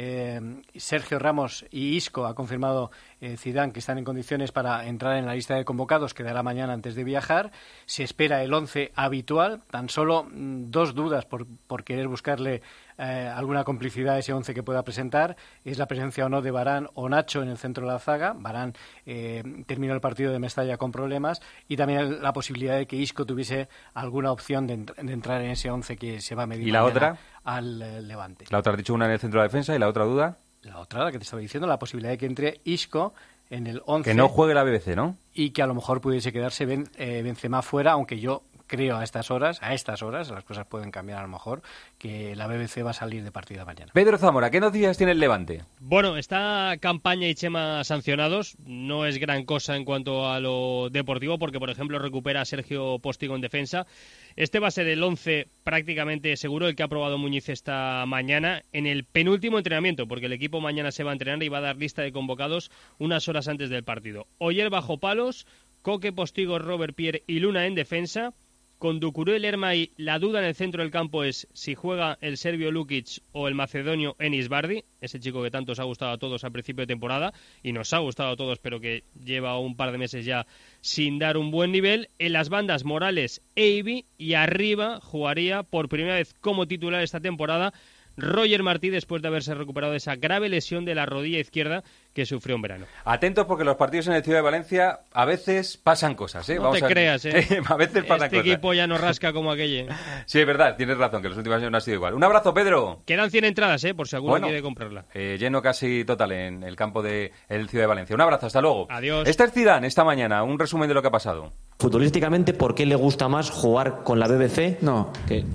Sergio Ramos y Isco, ha confirmado Zidane, que están en condiciones para entrar en la lista de convocados, que dará mañana antes de viajar. Se espera el 11 habitual, tan solo 2 dudas por querer buscarle alguna complicidad a ese 11 que pueda presentar, es la presencia o no de Varane o Nacho en el centro de la zaga. Varane terminó el partido de Mestalla con problemas, y también la posibilidad de que Isco tuviese alguna opción de entrar en ese 11 que se va a medir. ¿Y la otra? Al Levante. La otra, has dicho una en el centro de la defensa, y la otra duda. La otra, la que te estaba diciendo, la posibilidad de que entre Isco en el 11. Que no juegue la BBC, ¿no? Y que a lo mejor pudiese quedarse Benzema fuera, aunque yo creo a estas horas, las cosas pueden cambiar a lo mejor, que la BBC va a salir de partida mañana. Pedro Zamora, ¿qué noticias tiene el Levante? Bueno, está Campaña y Chema sancionados, no es gran cosa en cuanto a lo deportivo, porque por ejemplo recupera a Sergio Postigo en defensa. Este va a ser el 11 prácticamente seguro, el que ha probado Muñiz esta mañana en el penúltimo entrenamiento, porque el equipo mañana se va a entrenar y va a dar lista de convocados unas horas antes del partido. Oyer bajo palos, Coque, Postigo, Robert Pierre y Luna en defensa. Con Ducuré y Lermay, la duda en el centro del campo es si juega el serbio Lukic o el macedonio Enis Bardi, ese chico que tanto os ha gustado a todos al principio de temporada, y nos ha gustado a todos, pero que lleva un par de meses ya sin dar un buen nivel. En las bandas, Morales e Ibi, y arriba jugaría por primera vez como titular esta temporada Roger Martí, después de haberse recuperado de esa grave lesión de la rodilla izquierda que sufrió en verano. Atentos, porque los partidos en el Ciudad de Valencia a veces pasan cosas, ¿eh? No te creas, ¿eh? A veces pasan este cosas. Equipo ya no rasca como aquello. Sí, es verdad, tienes razón, que los últimos años no ha sido igual. Un abrazo, Pedro. Quedan 100 entradas, por si alguno quiere comprarla. Lleno casi total en el campo del Ciudad de Valencia. Un abrazo, hasta luego. Adiós. Esta es Zidane, esta mañana, un resumen de lo que ha pasado. Futbolísticamente, ¿por qué le gusta más jugar con la BBC? No,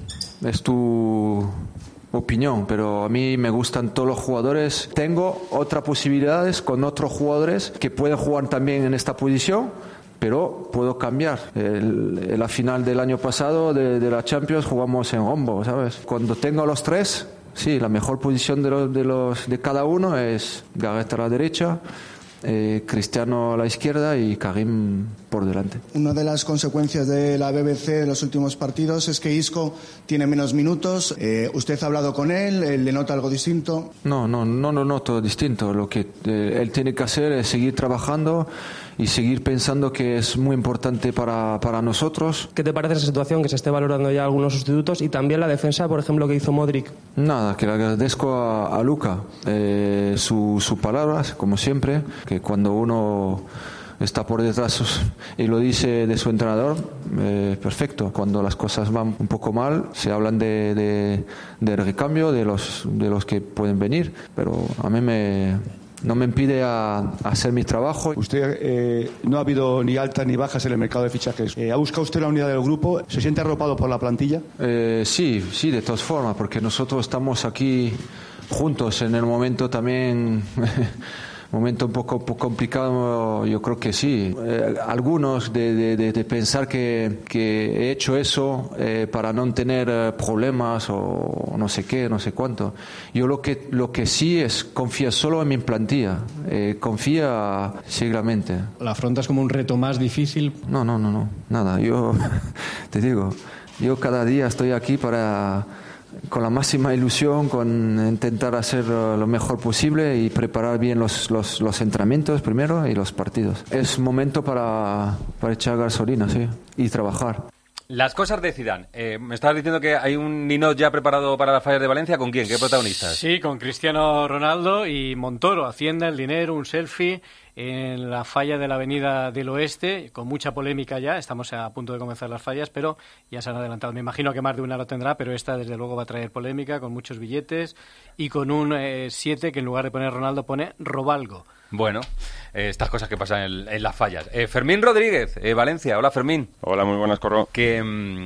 es tu opinión, pero a mí me gustan todos los jugadores. Tengo otras posibilidades con otros jugadores que pueden jugar también en esta posición, pero puedo cambiar. En la final del año pasado de la Champions jugamos en rombo, ¿sabes? Cuando tengo los tres, sí, la mejor posición de cada uno es Gareth a la derecha, Cristiano a la izquierda y Karim por delante. Una de las consecuencias de la BBC de los últimos partidos es que Isco tiene menos minutos. ¿Usted ha hablado con él? ¿Le nota algo distinto? No noto distinto. Lo que él tiene que hacer es seguir trabajando y seguir pensando que es muy importante para nosotros. ¿Qué te parece esa situación, que se esté valorando ya algunos sustitutos y también la defensa, por ejemplo, que hizo Modric? Nada, que le agradezco a Luka sus palabras, como siempre, que cuando uno está por detrás y lo dice de su entrenador, perfecto. Cuando las cosas van un poco mal, se hablan de recambio, de los que pueden venir, pero a mí no me impide a hacer mi trabajo. Usted no ha habido ni altas ni bajas en el mercado de fichajes. ¿Ha buscado usted la unidad del grupo? ¿Se siente arropado por la plantilla? Sí, de todas formas, porque nosotros estamos aquí juntos en el momento también momento un poco complicado. Yo creo que sí. Algunos de pensar que he hecho eso para no tener problemas o no sé qué, no sé cuánto. Yo lo que sí es confía solo en mi plantilla, confía ciegamente. ¿La afrontas como un reto más difícil? No, nada. Yo te digo, yo cada día estoy aquí con la máxima ilusión, con intentar hacer lo mejor posible y preparar bien los entrenamientos primero y los partidos. Es momento para echar gasolina, sí, y trabajar. Las cosas de Zidane. Me estabas diciendo que hay un ninot ya preparado para las fallas de Valencia. ¿Con quién? ¿Qué protagonistas? Sí, con Cristiano Ronaldo y Montoro. Hacienda, el dinero, un selfie en la falla de la Avenida del Oeste, con mucha polémica ya. Estamos a punto de comenzar las fallas, pero ya se han adelantado. Me imagino que más de una lo tendrá, pero esta desde luego va a traer polémica, con muchos billetes y con un 7 que en lugar de poner Ronaldo pone Robalgo. Bueno, estas cosas que pasan en las fallas. Fermín Rodríguez, Valencia. Hola, Fermín. Hola, muy buenas, Corro. Te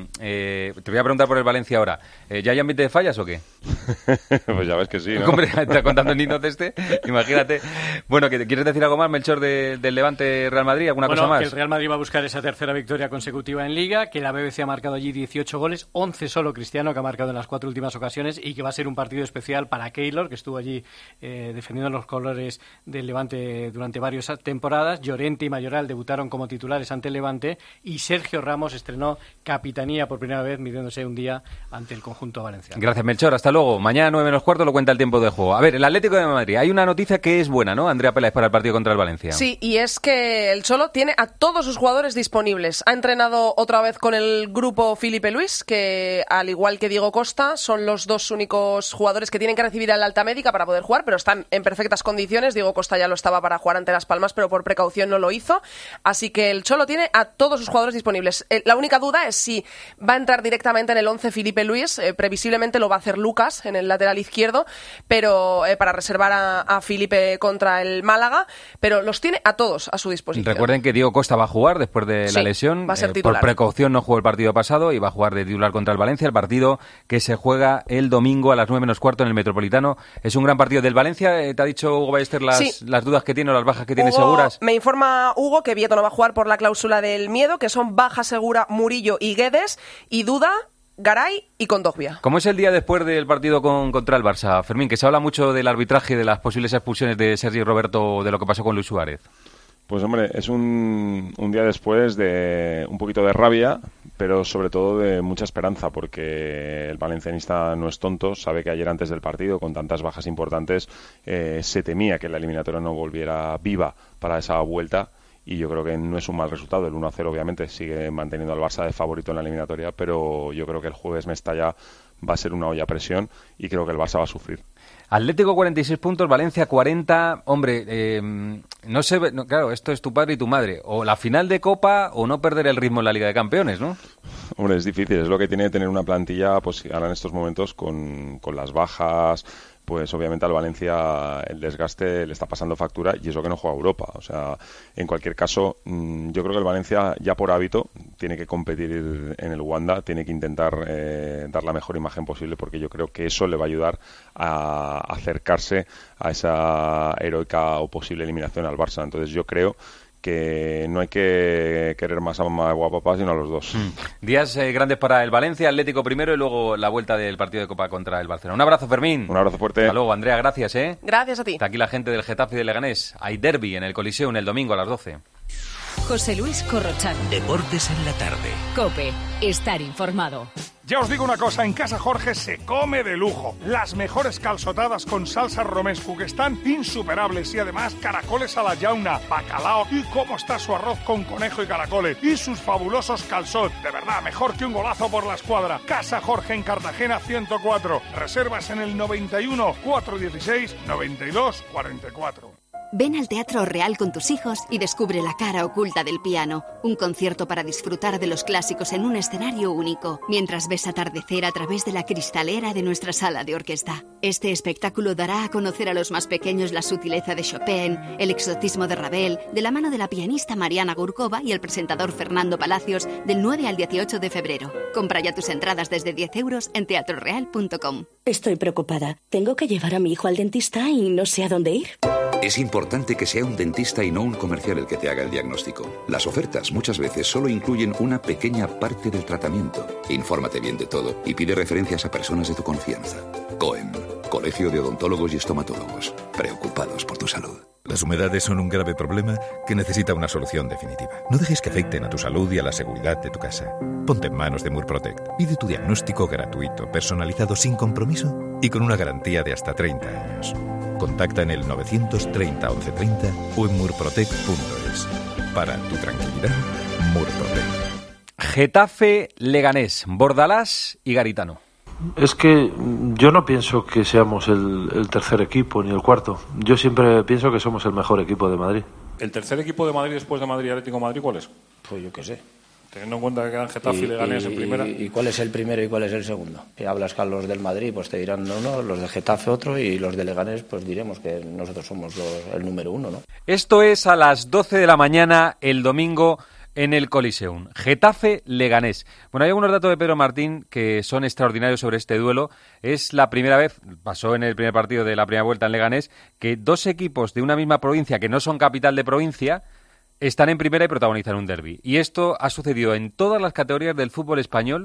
voy a preguntar por el Valencia ahora. ¿Ya hay ambiente de fallas o qué? Pues ya ves que sí, ¿no? Hombre, está contando el ninot imagínate. Bueno, ¿quieres decir algo más, Melchor, del Levante Real Madrid? ¿Alguna cosa más? Que el Real Madrid va a buscar esa tercera victoria consecutiva en Liga, que la BBC ha marcado allí 18 goles, 11 solo Cristiano, que ha marcado en las 4 últimas ocasiones, y que va a ser un partido especial para Keylor, que estuvo allí defendiendo los colores del Levante durante varias temporadas. Llorente y Mayoral debutaron como titulares ante el Levante y Sergio Ramos estrenó capitanía por primera vez, midiéndose un día ante el conjunto valenciano. Gracias, Melchor. Hasta luego. Mañana 9:15 lo cuenta el tiempo de juego. A ver, el Atlético de Madrid. Hay una noticia que es buena, ¿no? Andrea Peláez para el partido contra el Valencia. Sí, y es que el Cholo tiene a todos sus jugadores disponibles. Ha entrenado otra vez con el grupo Filipe Luis, que al igual que Diego Costa son los dos únicos jugadores que tienen que recibir la alta médica para poder jugar, pero están en perfectas condiciones. Diego Costa ya lo estaba para jugar ante Las Palmas, pero por precaución no lo hizo. Así que el Cholo tiene a todos sus jugadores disponibles. La única duda es si va a entrar directamente en el 11 Filipe Luis. Previsiblemente lo va a hacer Lucas en el lateral izquierdo, pero para reservar a Filipe contra el Málaga, pero los tiene a todos a su disposición. Recuerden que Diego Costa va a jugar después de la lesión. Va a ser titular. Por precaución no jugó el partido pasado y va a jugar de titular contra el Valencia, el partido que se juega el domingo a las 9 menos cuarto en el Metropolitano. Es un gran partido del Valencia. ¿Te ha dicho Hugo Ballester las dudas que tiene o las bajas que tiene seguras? Me informa Hugo que Vieto no va a jugar por la cláusula del miedo, que son baja segura Murillo y Guedes, y duda Garay y Kondogbia. ¿Cómo es el día después del partido contra el Barça, Fermín? Que se habla mucho del arbitraje, de las posibles expulsiones de Sergi Roberto, de lo que pasó con Luis Suárez. Pues hombre, es un día después de un poquito de rabia, pero sobre todo de mucha esperanza, porque el valencianista no es tonto, sabe que ayer antes del partido, con tantas bajas importantes, se temía que la eliminatoria no volviera viva para esa vuelta, y yo creo que no es un mal resultado. El 1-0 obviamente sigue manteniendo al Barça de favorito en la eliminatoria, pero yo creo que el jueves Mestalla va a ser una olla a presión y creo que el Barça va a sufrir. Atlético 46 puntos, Valencia 40. Hombre, no sé, claro, esto es tu padre y tu madre. O la final de Copa o no perder el ritmo en la Liga de Campeones, ¿no? Hombre, es difícil, es lo que tiene tener una plantilla, pues ahora en estos momentos con las bajas. Pues obviamente al Valencia el desgaste le está pasando factura y es lo que no juega Europa. O sea, en cualquier caso, yo creo que el Valencia ya por hábito tiene que competir en el Wanda, tiene que intentar dar la mejor imagen posible, porque yo creo que eso le va a ayudar a acercarse a esa heroica o posible eliminación al Barça. Entonces yo creo que no hay que querer más a mamá o a papá, sino a los dos. Días grandes para el Valencia, Atlético primero y luego la vuelta del partido de Copa contra el Barcelona. Un abrazo, Fermín. Un abrazo fuerte. Hasta luego, Andrea, gracias. Gracias a ti. Está aquí la gente del Getafe y de Leganés. Hay derbi en el Coliseum el domingo a las 12. José Luis Corrochano. Deportes en la tarde. COPE. Estar informado. Ya os digo una cosa, en Casa Jorge se come de lujo. Las mejores calzotadas con salsa romescu, que están insuperables, y además caracoles a la llauna, bacalao, y cómo está su arroz con conejo y caracoles, y sus fabulosos calzot. De verdad, mejor que un golazo por la escuadra. Casa Jorge en Cartagena 104. Reservas en el 91 416 92 44. Ven al Teatro Real con tus hijos y descubre la cara oculta del piano. Un concierto para disfrutar de los clásicos en un escenario único, mientras ves atardecer a través de la cristalera de nuestra sala de orquesta. Este espectáculo dará a conocer a los más pequeños la sutileza de Chopin, el exotismo de Ravel, de la mano de la pianista Mariana Gurkova y el presentador Fernando Palacios, del 9 al 18 de febrero. Compra ya tus entradas desde 10 € en teatroreal.com. Estoy preocupada. Tengo que llevar a mi hijo al dentista y no sé a dónde ir. Es importante que sea un dentista y no un comercial el que te haga el diagnóstico. Las ofertas muchas veces solo incluyen una pequeña parte del tratamiento. Infórmate bien de todo y pide referencias a personas de tu confianza. COEM, Colegio de Odontólogos y Estomatólogos. Preocupados por tu salud. Las humedades son un grave problema que necesita una solución definitiva. No dejes que afecten a tu salud y a la seguridad de tu casa. Ponte en manos de Murprotect. Pide tu diagnóstico gratuito, personalizado, sin compromiso y con una garantía de hasta 30 años. Contacta en el 930 1130 o en murprotect.es. Para tu tranquilidad, Murprotect. Getafe, Leganés, Bordalás y Garitano. Es que yo no pienso que seamos el tercer equipo ni el cuarto. Yo siempre pienso que somos el mejor equipo de Madrid. ¿El tercer equipo de Madrid después de Madrid y Atlético de Madrid cuál es? Pues yo qué sé. Teniendo en cuenta que quedan Getafe y Leganés en primera. ¿Y cuál es el primero y cuál es el segundo? Si hablas con los del Madrid, pues te dirán uno, los de Getafe otro, y los de Leganés, pues diremos que nosotros somos el número uno, ¿no? Esto es a las 12 de la mañana el domingo en el Coliseum. Getafe-Leganés. Bueno, hay algunos datos de Pedro Martín que son extraordinarios sobre este duelo. Es la primera vez, pasó en el primer partido de la primera vuelta en Leganés, que dos equipos de una misma provincia, que no son capital de provincia, están en primera y protagonizan un derbi. Y esto ha sucedido en todas las categorías del fútbol español,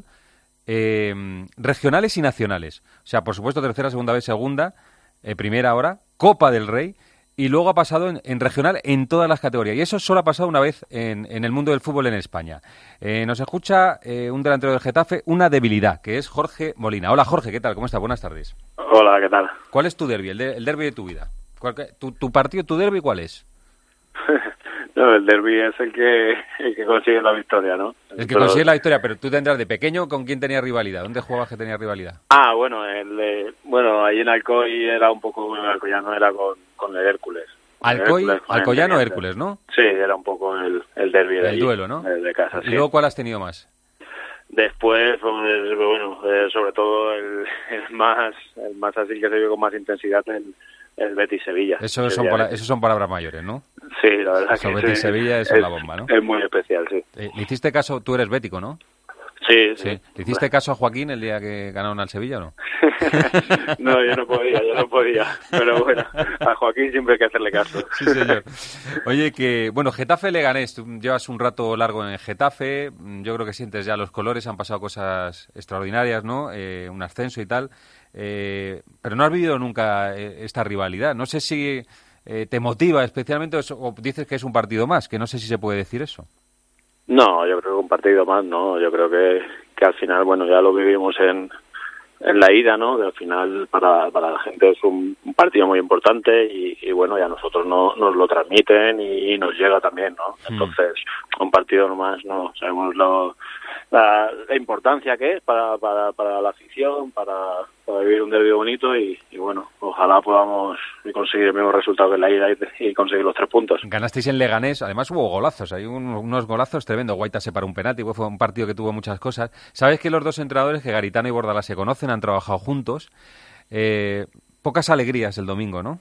regionales y nacionales. O sea, por supuesto, tercera, segunda vez, segunda, primera ahora, Copa del Rey, y luego ha pasado en regional en todas las categorías. Y eso solo ha pasado una vez en el mundo del fútbol en España. Nos escucha un delantero del Getafe, una debilidad, que es Jorge Molina. Hola, Jorge, ¿qué tal? ¿Cómo estás? Buenas tardes. Hola, ¿qué tal? ¿Cuál es tu derbi, el derbi de tu vida? ¿Tu partido, tu derbi, cuál es? No, el derbi es el que consigue la victoria, ¿no? El que consigue la victoria, pero tú tendrás de pequeño, ¿con quién tenías rivalidad? ¿Dónde jugabas que tenías rivalidad? Ah, bueno, ahí en Alcoy era un poco, bueno, ya no era con el Hércules. Alcoyano Hércules, ¿no? Sí, era un poco el derbi de allí, duelo, ¿no? de casa, ¿Y luego cuál has tenido más? Después, pues, bueno, sobre todo el más así que se vio con más intensidad, el Betis-Sevilla. Eso son palabras mayores, ¿no? Sí, la verdad eso que Betis-Sevilla es la bomba, ¿no? Es muy especial, sí. ¿Le hiciste caso? Tú eres bético, ¿no? Sí. ¿Le hiciste caso a Joaquín el día que ganaron al Sevilla o no? No, yo no podía. Pero bueno, a Joaquín siempre hay que hacerle caso. Sí, señor. Oye, Getafe-Leganés, tú llevas un rato largo en el Getafe, yo creo que sientes ya los colores, han pasado cosas extraordinarias, ¿no? Un ascenso y tal, pero no has vivido nunca esta rivalidad. No sé si te motiva especialmente o dices que es un partido más, que no sé si se puede decir eso. No, yo creo que un partido más, ¿no? Yo creo que al final, bueno, ya lo vivimos en la ida, ¿no? Que al final para la gente es un partido muy importante y bueno, ya nosotros nos lo transmiten y nos llega también, ¿no? Entonces, un partido más, ¿no? Sabemos la importancia que es para la afición, para vivir un derbi bonito y bueno, ojalá podamos conseguir el mismo resultado que en la ida y conseguir los 3 puntos. Ganasteis en Leganés, además hubo golazos, hay unos golazos tremendos. Guaita se paró un penalti, fue un partido que tuvo muchas cosas. Sabes que los dos entrenadores, que Garitano y Bordalás, se conocen, han trabajado juntos. Pocas alegrías el domingo, ¿no?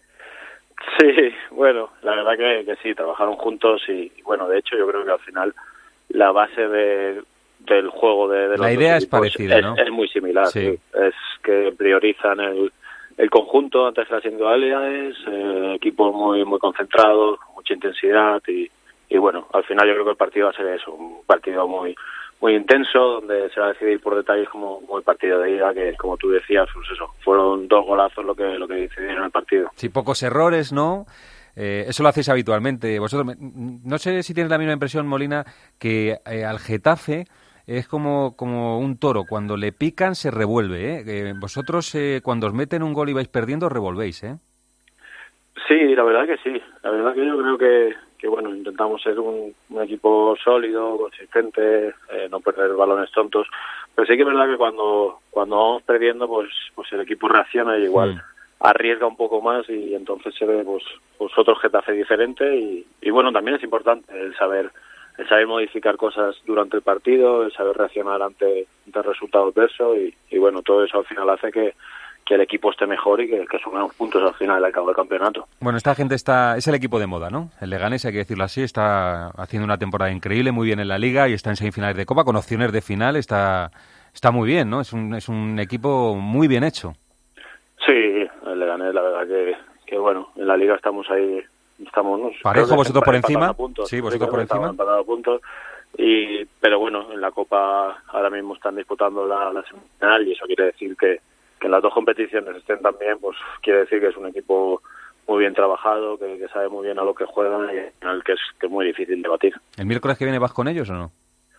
Sí, bueno, la verdad que sí, trabajaron juntos y bueno, de hecho yo creo que al final la base del juego de los la idea dos es parecida, ¿no? Es muy similar, sí. Es que priorizan el conjunto antes de las individualidades, equipos muy muy concentrados, mucha intensidad y bueno, al final yo creo que el partido va a ser eso, un partido muy muy intenso, donde se va a decidir por detalles como el partido de ida, que como tú decías, pues eso, fueron 2 golazos lo que decidieron el partido. Sí, pocos errores, ¿no? Eso lo hacéis habitualmente. Vosotros, no sé si tienes la misma impresión, Molina, que al Getafe es como un toro, cuando le pican se revuelve, ¿eh? Vosotros cuando os meten un gol y vais perdiendo, revolvéis, ¿eh? Sí, la verdad que sí. La verdad que yo creo que bueno, intentamos ser un equipo sólido, consistente, no perder balones tontos, pero sí que es verdad que cuando vamos perdiendo, pues el equipo reacciona y igual arriesga un poco más y entonces se ve pues otro Getafe diferente y bueno, también es importante el saber modificar cosas durante el partido, el saber reaccionar ante resultados adversos y bueno, todo eso al final hace que el equipo esté mejor y que sumemos puntos al final al cabo del campeonato. Bueno, esta gente es el equipo de moda, ¿no? El Leganés, hay que decirlo así, está haciendo una temporada increíble, muy bien en la Liga y está en semifinales de Copa, con opciones de final, está muy bien, ¿no? Es un equipo muy bien hecho. Sí, el Leganés, la verdad que bueno, en la Liga estamos ahí, parejo, vosotros por encima. Sí, vosotros por encima. Empatados a puntos. Pero bueno, en la Copa ahora mismo están disputando la semifinal y eso quiere decir que en las 2 competiciones estén también, pues quiere decir que es un equipo muy bien trabajado, que sabe muy bien a lo que juegan y al que es muy difícil de batir. ¿El miércoles que viene vas con ellos o no?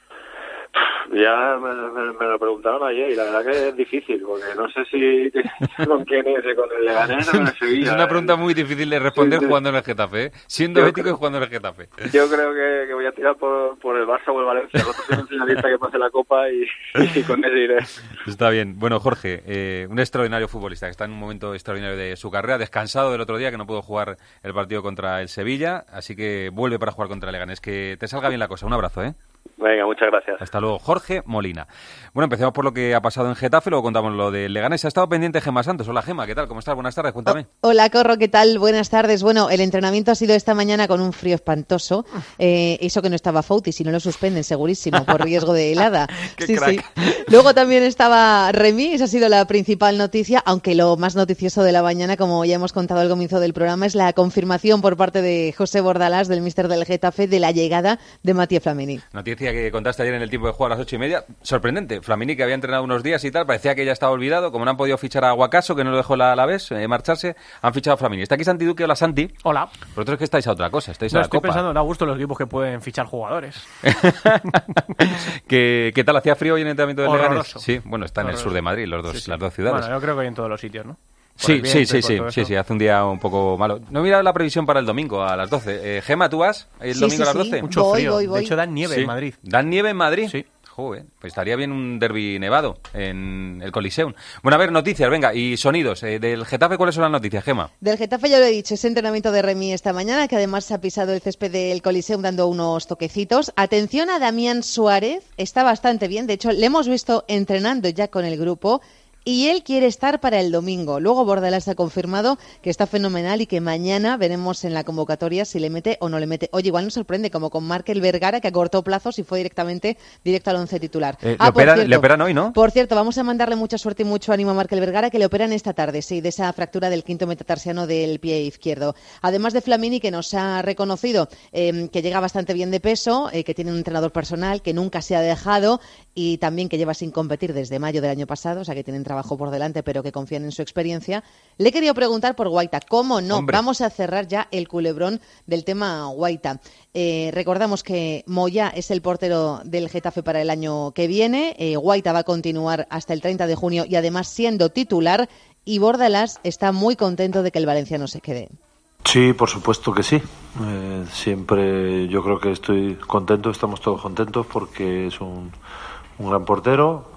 Ya me lo preguntaron ayer y la verdad que es difícil, porque no sé si con quién es, con el Leganés o con el Sevilla. Es una pregunta muy difícil de responder jugando en el Getafe, ¿eh? Siendo bético y jugando en el Getafe. Yo creo que voy a tirar por el Barça o el Valencia. Los otros son finalistas que pase la Copa y con eso iré. Está bien. Bueno, Jorge, un extraordinario futbolista que está en un momento extraordinario de su carrera, descansado del otro día, que no pudo jugar el partido contra el Sevilla, así que vuelve para jugar contra el Leganés. Que te salga bien la cosa. Un abrazo, ¿eh? Venga, muchas gracias. Hasta luego, Jorge Molina. Bueno, empecemos por lo que ha pasado en Getafe, luego contamos lo del Leganés. Ha estado pendiente Gemma Santos. Hola, Gemma, ¿qué tal? ¿Cómo estás? Buenas tardes, cuéntame. Hola, Corro, ¿qué tal? Buenas tardes. Bueno, el entrenamiento ha sido esta mañana con un frío espantoso. Eso que no estaba Fouti, si no lo suspenden, segurísimo, por riesgo de helada. ¡Qué crack! Sí. Luego también estaba Remy, esa ha sido la principal noticia, aunque lo más noticioso de la mañana, como ya hemos contado al comienzo del programa, es la confirmación por parte de José Bordalás, del míster del Getafe, de la llegada de Mathieu Flamini. Noticia que contaste ayer en el tiempo de juego a las 8:30. Sorprendente. Flamini, que había entrenado unos días y tal, parecía que ya estaba olvidado. Como no han podido fichar a Guacaso, que no lo dejó la Alavés marcharse, han fichado a Flamini. Está aquí Santi Duque. Hola, Santi. Hola. Vosotros que estáis a otra cosa, estáis a la Copa. Estoy pensando, da gusto los equipos que pueden fichar jugadores. ¿Qué tal? ¿Hacía frío hoy en el entrenamiento del Leganés? Sí, bueno, está en el sur de Madrid, las dos ciudades. Bueno, yo creo que hay en todos los sitios, ¿no? Sí, hace un día un poco malo. No he mirado la previsión para el domingo a las 12. Gemma, ¿tú vas el domingo a las 12? Mucho frío. Voy. De hecho, dan nieve en Madrid. ¿Dan nieve en Madrid? Sí. Joder, pues estaría bien un derbi nevado en el Coliseum. Bueno, a ver, noticias, venga, y sonidos. Del Getafe, ¿cuáles son las noticias, Gema? Del Getafe ya lo he dicho, ese entrenamiento de Remy esta mañana, que además se ha pisado el césped del Coliseum dando unos toquecitos. Atención a Damián Suárez, está bastante bien, de hecho le hemos visto entrenando ya con el grupo. Y él quiere estar para el domingo. Luego Bordalás ha confirmado que está fenomenal y que mañana veremos en la convocatoria si le mete o no le mete. Oye, igual nos sorprende, como con Markel Vergara, que acortó plazos y fue directo al 11 titular. Le operan hoy, ¿no? Por cierto, vamos a mandarle mucha suerte y mucho ánimo a Markel Vergara, que le operan esta tarde, sí, de esa fractura del quinto metatarsiano del pie izquierdo. Además de Flamini, que nos ha reconocido que llega bastante bien de peso, que tiene un entrenador personal, que nunca se ha dejado y también que lleva sin competir desde mayo del año pasado, o sea que tienen trabajo por delante, pero que confían en su experiencia. Le he querido preguntar por Guaita. ¿Cómo no? Hombre. Vamos a cerrar ya el culebrón del tema Guaita. Recordamos que Moyá es el portero del Getafe para el año que viene. Guaita va a continuar hasta el 30 de junio y además siendo titular. Y Bordalás está muy contento de que el valenciano se quede. Sí, por supuesto que sí. Siempre yo creo que estoy contento, estamos todos contentos porque es un gran portero.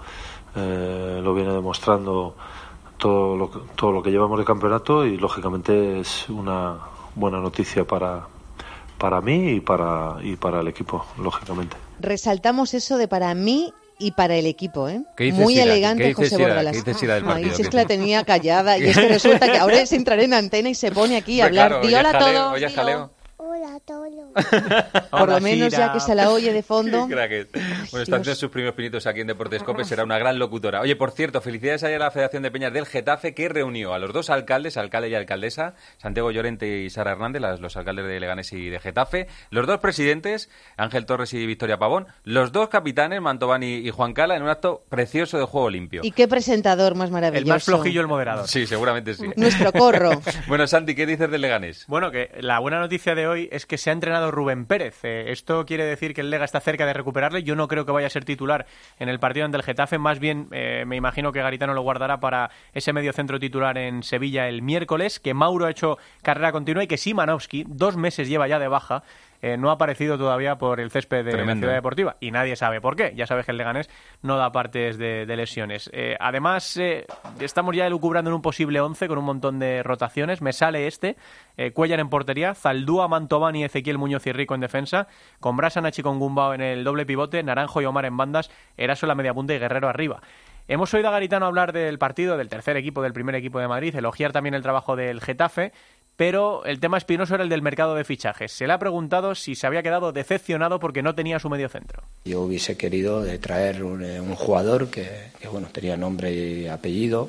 Lo viene demostrando todo lo que llevamos de campeonato y lógicamente es una buena noticia para mí y para el equipo, lógicamente. Resaltamos eso de para mí y para el equipo, ¿eh? Muy elegante José Bordalás. ¿Qué dice Sira del partido? Ay, si es que la tenía callada y es que resulta que ahora es entrar en antena y se pone aquí a hablar. Claro, Di hola a todos. Oye, jaleo. Hola a todos. Por lo menos ya que se la oye de fondo. Qué crack es. Bueno, está haciendo sus primeros pinitos aquí en Deportes Cope, será una gran locutora. Oye, por cierto, felicidades a la Federación de Peñas del Getafe, que reunió a los dos alcaldes, alcalde y alcaldesa, Santiago Llorente y Sara Hernández, los alcaldes de Leganés y de Getafe, los dos presidentes, Ángel Torres y Victoria Pavón, los dos capitanes, Mantovani y Juan Cala, en un acto precioso de juego limpio. ¿Y qué presentador más maravilloso? El más flojillo, el moderador. Sí, seguramente sí. Nuestro corro. Bueno, Santi, ¿qué dices del Leganés? Bueno, que la buena noticia de hoy es que se ha entrenado Rubén Pérez. Esto quiere decir que el Lega está cerca de recuperarle. Yo no creo que vaya a ser titular en el partido ante el Getafe. Más bien, me imagino que Garitano lo guardará para ese mediocentro titular en Sevilla el miércoles. Que Mauro ha hecho carrera continua y que Szymanowski, 2 meses lleva ya de baja. No ha aparecido todavía por el césped de la Ciudad Deportiva y nadie sabe por qué. Ya sabes que el Leganés no da partes de lesiones. Además, estamos ya elucubrando en un posible 11 con un montón de rotaciones. Me sale Cuellar en portería, Zaldúa, Mantovani, Ezequiel Muñoz y Rico en defensa, con Brasa, Nachi con Gumbao en el doble pivote, Naranjo y Omar en bandas, Eraso en la media punta y Guerrero arriba. Hemos oído a Garitano hablar del partido, del tercer equipo, del primer equipo de Madrid, elogiar también el trabajo del Getafe, pero el tema espinoso era el del mercado de fichajes. Se le ha preguntado si se había quedado decepcionado porque no tenía su mediocentro. Yo hubiese querido traer un jugador que bueno, tenía nombre y apellido,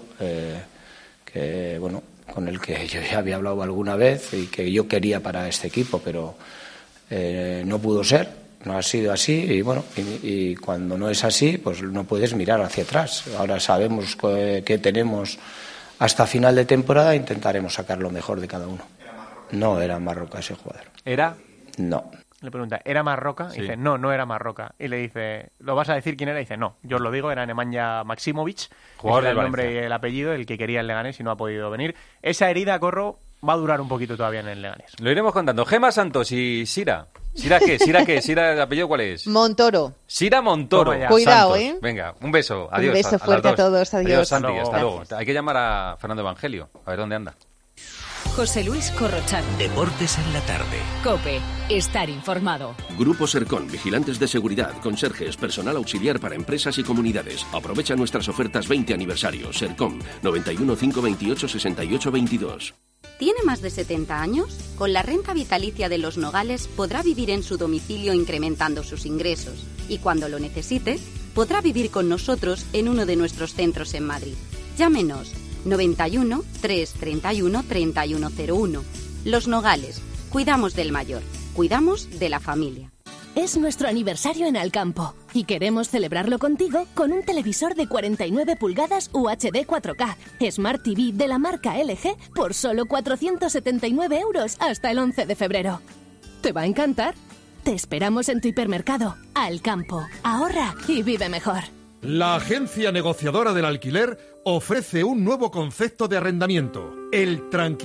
que bueno, con el que yo ya había hablado alguna vez y que yo quería para este equipo, pero no pudo ser, no ha sido así y bueno, y cuando no es así, pues no puedes mirar hacia atrás. Ahora sabemos que tenemos hasta final de temporada, intentaremos sacar lo mejor de cada uno. No era Marroca ese jugador. ¿Era? No. Le pregunta, ¿era Marroca? Sí. Y dice, no era Marroca. Y le dice, ¿lo vas a decir quién era? Y dice, no, yo os lo digo, era Nemanja Maksimovic. Jugador el del nombre Valencia. y el apellido, el que quería el Leganés y no ha podido venir. Esa herida, Corro, va a durar un poquito todavía en el Leganés. Lo iremos contando. Gema Santos y Sira. ¿Sira qué? ¿Sira qué? ¿Sira el apellido cuál es? Montoro. Sira Montoro. Cuidado, Santos. Venga, un beso. Un Adiós. beso fuerte a todos. Adiós. Santi. Hasta Hasta luego. luego. Hay que llamar a Fernando Evangelio. A ver dónde anda. José Luis Corrochano. Deportes en la tarde. COPE. Estar informado. Grupo Sercon, vigilantes de seguridad, conserjes, personal auxiliar para empresas y comunidades. Aprovecha nuestras ofertas 20 aniversario. Sercon, 91 528 68 22. ¿Tiene más de 70 años? Con la renta vitalicia de Los Nogales podrá vivir en su domicilio incrementando sus ingresos y cuando lo necesite, podrá vivir con nosotros en uno de nuestros centros en Madrid. Llámenos 91 331 3101. Los Nogales. Cuidamos del mayor. Cuidamos de la familia. Es nuestro aniversario en Alcampo y queremos celebrarlo contigo con un televisor de 49 pulgadas UHD 4K Smart TV de la marca LG por solo 479 € hasta el 11 de febrero. ¿Te va a encantar? Te esperamos en tu hipermercado Alcampo. Ahorra y vive mejor. La agencia negociadora del alquiler ofrece un nuevo concepto de arrendamiento, el tranquiler.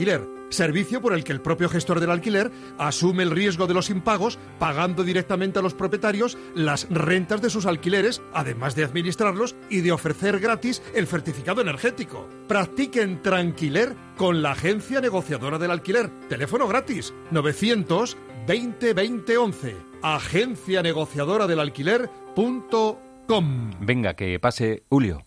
servicio por el que el propio gestor del alquiler asume el riesgo de los impagos, pagando directamente a los propietarios las rentas de sus alquileres, además de administrarlos y de ofrecer gratis el certificado energético. Practiquen Tranquiler con la agencia negociadora del alquiler. Teléfono gratis 900 20 20 11. Agencia negociadora del alquiler.com. Venga, que pase Julio.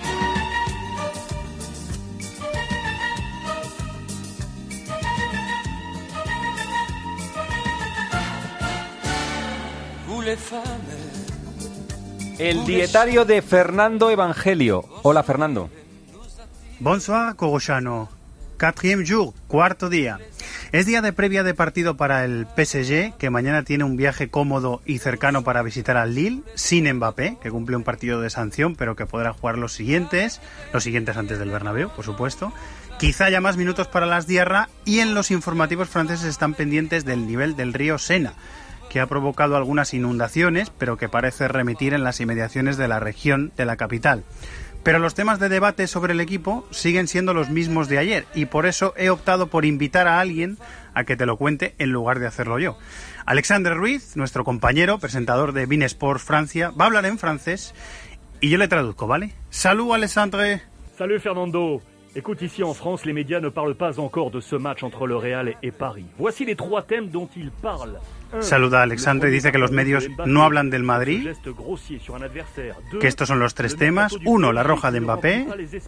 El dietario de Fernando Evangelio. Hola, Fernando. Bonsoir, Corochano. 4e jour, cuarto día. Es día de previa de partido para el PSG, que mañana tiene un viaje cómodo y cercano para visitar al Lille, sin Mbappé, que cumple un partido de sanción, pero que podrá jugar los siguientes antes del Bernabéu, por supuesto. Quizá haya más minutos para las Diarra, y en los informativos franceses están pendientes del nivel del río Sena, que ha provocado algunas inundaciones, pero que parece remitir en las inmediaciones de la región de la capital. Pero los temas de debate sobre el equipo siguen siendo los mismos de ayer, y por eso he optado por invitar a alguien a que te lo cuente en lugar de hacerlo yo. Alexandre Ruiz, nuestro compañero, presentador de Bein Sports Francia, va a hablar en francés y yo le traduzco, ¿vale? Salut Alexandre. Salut Fernando. Écoute, ici en France, les médias ne parlent pas encore de ce match entre le Real et Paris. Voici les 3 thèmes dont ils parlent. Saluda a Alexandre y dice que los medios no hablan del Madrid, que estos son los 3 temas. 1, la roja de Mbappé.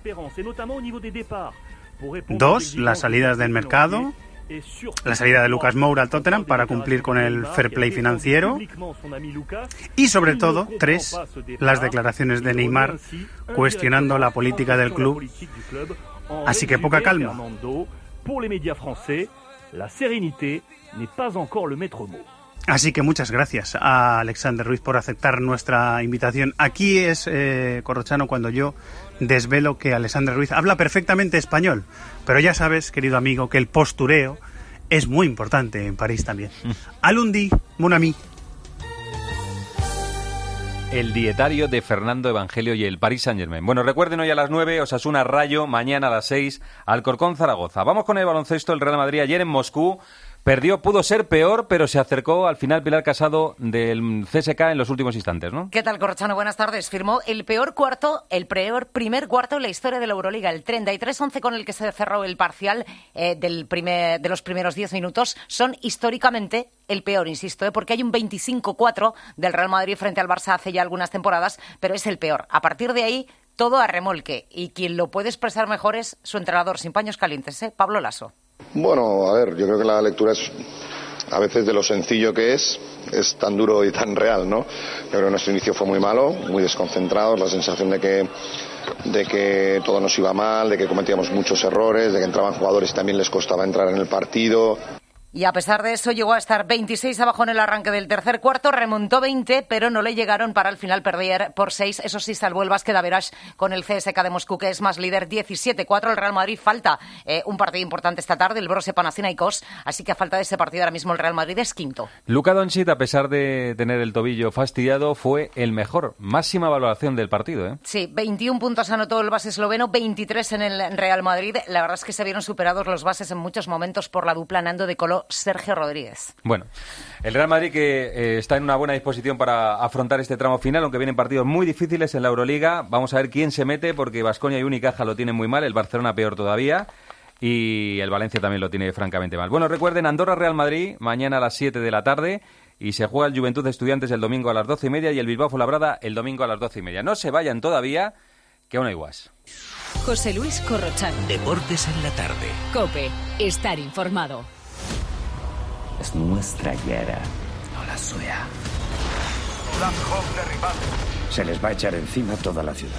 2, las salidas del mercado. La salida de Lucas Moura al Tottenham para cumplir con el fair play financiero. Y sobre todo, 3, las declaraciones de Neymar cuestionando la política del club. Así que poca calma. Así que muchas gracias a Alexander Ruiz por aceptar nuestra invitación. Aquí es, Corrochano, cuando yo desvelo que Alexander Ruiz habla perfectamente español. Pero ya sabes, querido amigo, que el postureo es muy importante en París también. Alundi, mon ami. El dietario de Fernando Evangelio y el Paris Saint-Germain. Bueno, recuerden, hoy a las 9, Osasuna Rayo, mañana a las 6, Alcorcón Zaragoza. Vamos con el baloncesto. El Real Madrid ayer en Moscú perdió, pudo ser peor, pero se acercó al final Pilar Casado del CSK en los últimos instantes, ¿no? ¿Qué tal, Corrochano? Buenas tardes. Firmó el peor primer cuarto en la historia de la Euroliga. El 33-11 con el que se cerró el parcial de los primeros 10 minutos son históricamente el peor, insisto, porque hay un 25-4 del Real Madrid frente al Barça hace ya algunas temporadas, pero es el peor. A partir de ahí, todo a remolque. Y quien lo puede expresar mejor es su entrenador, sin paños calientes, Pablo Lasso. Bueno, a ver, yo creo que la lectura es a veces de lo sencillo que es tan duro y tan real, ¿no? Yo creo que nuestro inicio fue muy malo, muy desconcentrados, la sensación de que todo nos iba mal, de que cometíamos muchos errores, de que entraban jugadores y también les costaba entrar en el partido. Y a pesar de eso llegó a estar 26 abajo en el arranque del tercer cuarto, remontó 20, pero no le llegaron para al final perder por 6. Eso sí, salvó el Básquet Average con el CSK de Moscú, que es más líder, 17-4. El Real Madrid falta un partido importante esta tarde, el Brose Panathinaikos, así que a falta de ese partido ahora mismo el Real Madrid es quinto. Luka Doncic, a pesar de tener el tobillo fastidiado, fue el mejor. Máxima valoración del partido, ¿eh? Sí, 21 puntos anotó el base esloveno, 23 en el Real Madrid. La verdad es que se vieron superados los bases en muchos momentos por la dupla Nando de Colo, Sergio Rodríguez. Bueno, el Real Madrid que está en una buena disposición para afrontar este tramo final, aunque vienen partidos muy difíciles en la Euroliga. Vamos a ver quién se mete, porque Baskonia y Unicaja lo tienen muy mal, el Barcelona peor todavía, y el Valencia también lo tiene francamente mal. Bueno, recuerden, Andorra-Real Madrid, mañana a las 7 de la tarde, y se juega el Juventud de Estudiantes el domingo a las 12:30 y el Bilbao Fuenlabrada el domingo a las 12:30. No se vayan todavía, que aún hay guas. José Luis Corrochano. Deportes en la tarde. COPE. Estar informado. Es nuestra guerra, no la suya. Black Hawk derribado. Se les va a echar encima toda la ciudad.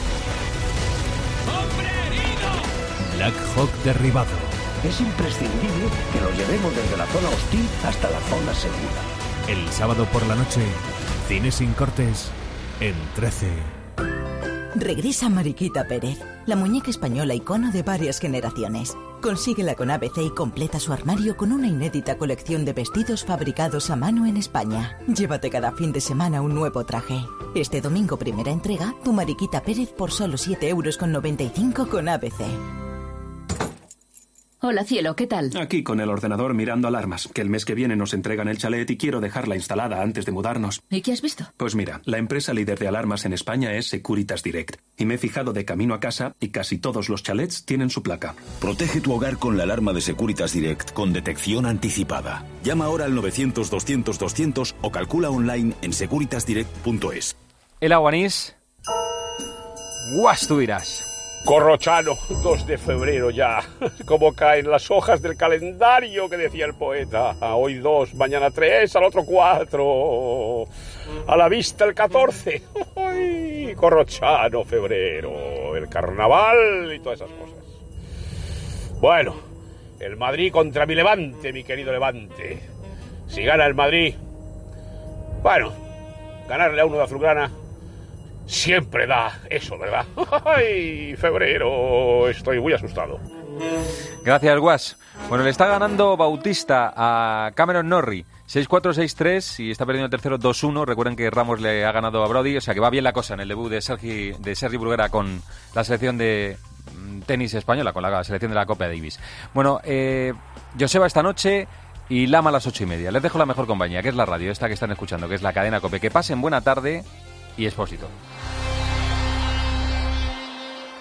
¡Hombre herido! Black Hawk derribado. Es imprescindible que lo llevemos desde la zona hostil hasta la zona segura. El sábado por la noche, Cine sin cortes en 13. Regresa Mariquita Pérez, la muñeca española icono de varias generaciones. Consíguela con ABC y completa su armario con una inédita colección de vestidos fabricados a mano en España. Llévate cada fin de semana un nuevo traje. Este domingo, primera entrega, tu Mariquita Pérez por solo 7,95 € con ABC. Hola, cielo, ¿qué tal? Aquí con el ordenador mirando alarmas, que el mes que viene nos entregan el chalet y quiero dejarla instalada antes de mudarnos. ¿Y qué has visto? Pues mira, la empresa líder de alarmas en España es Securitas Direct. Y me he fijado de camino a casa y casi todos los chalets tienen su placa. Protege tu hogar con la alarma de Securitas Direct con detección anticipada. Llama ahora al 900-200-200 o calcula online en securitasdirect.es. El aguanís. ¡Guas, tú dirás! Corrochano, 2 de febrero ya. Como caen las hojas del calendario que decía el poeta. Hoy 2, mañana 3, al otro 4. A la vista el 14. ¡Ay! Corrochano, febrero. El carnaval y todas esas cosas. Bueno, el Madrid contra mi Levante, mi querido Levante. Si gana el Madrid... Bueno, ganarle a uno de azulgrana... Siempre da eso, ¿verdad? ¡Ay, febrero! Estoy muy asustado. Gracias, Guas. Bueno, le está ganando Bautista a Cameron Norrie. 6-4, 6-3 y está perdiendo el tercero 2-1. Recuerden que Ramos le ha ganado a Brody, o sea que va bien la cosa en el debut de Sergi Bruguera con la selección de tenis española, con la selección de la Copa Davis. Bueno, Joseba esta noche y Lama a las 8:30. Les dejo la mejor compañía, que es la radio, esta que están escuchando, que es la cadena COPE. Que pasen buena tarde y Expósito.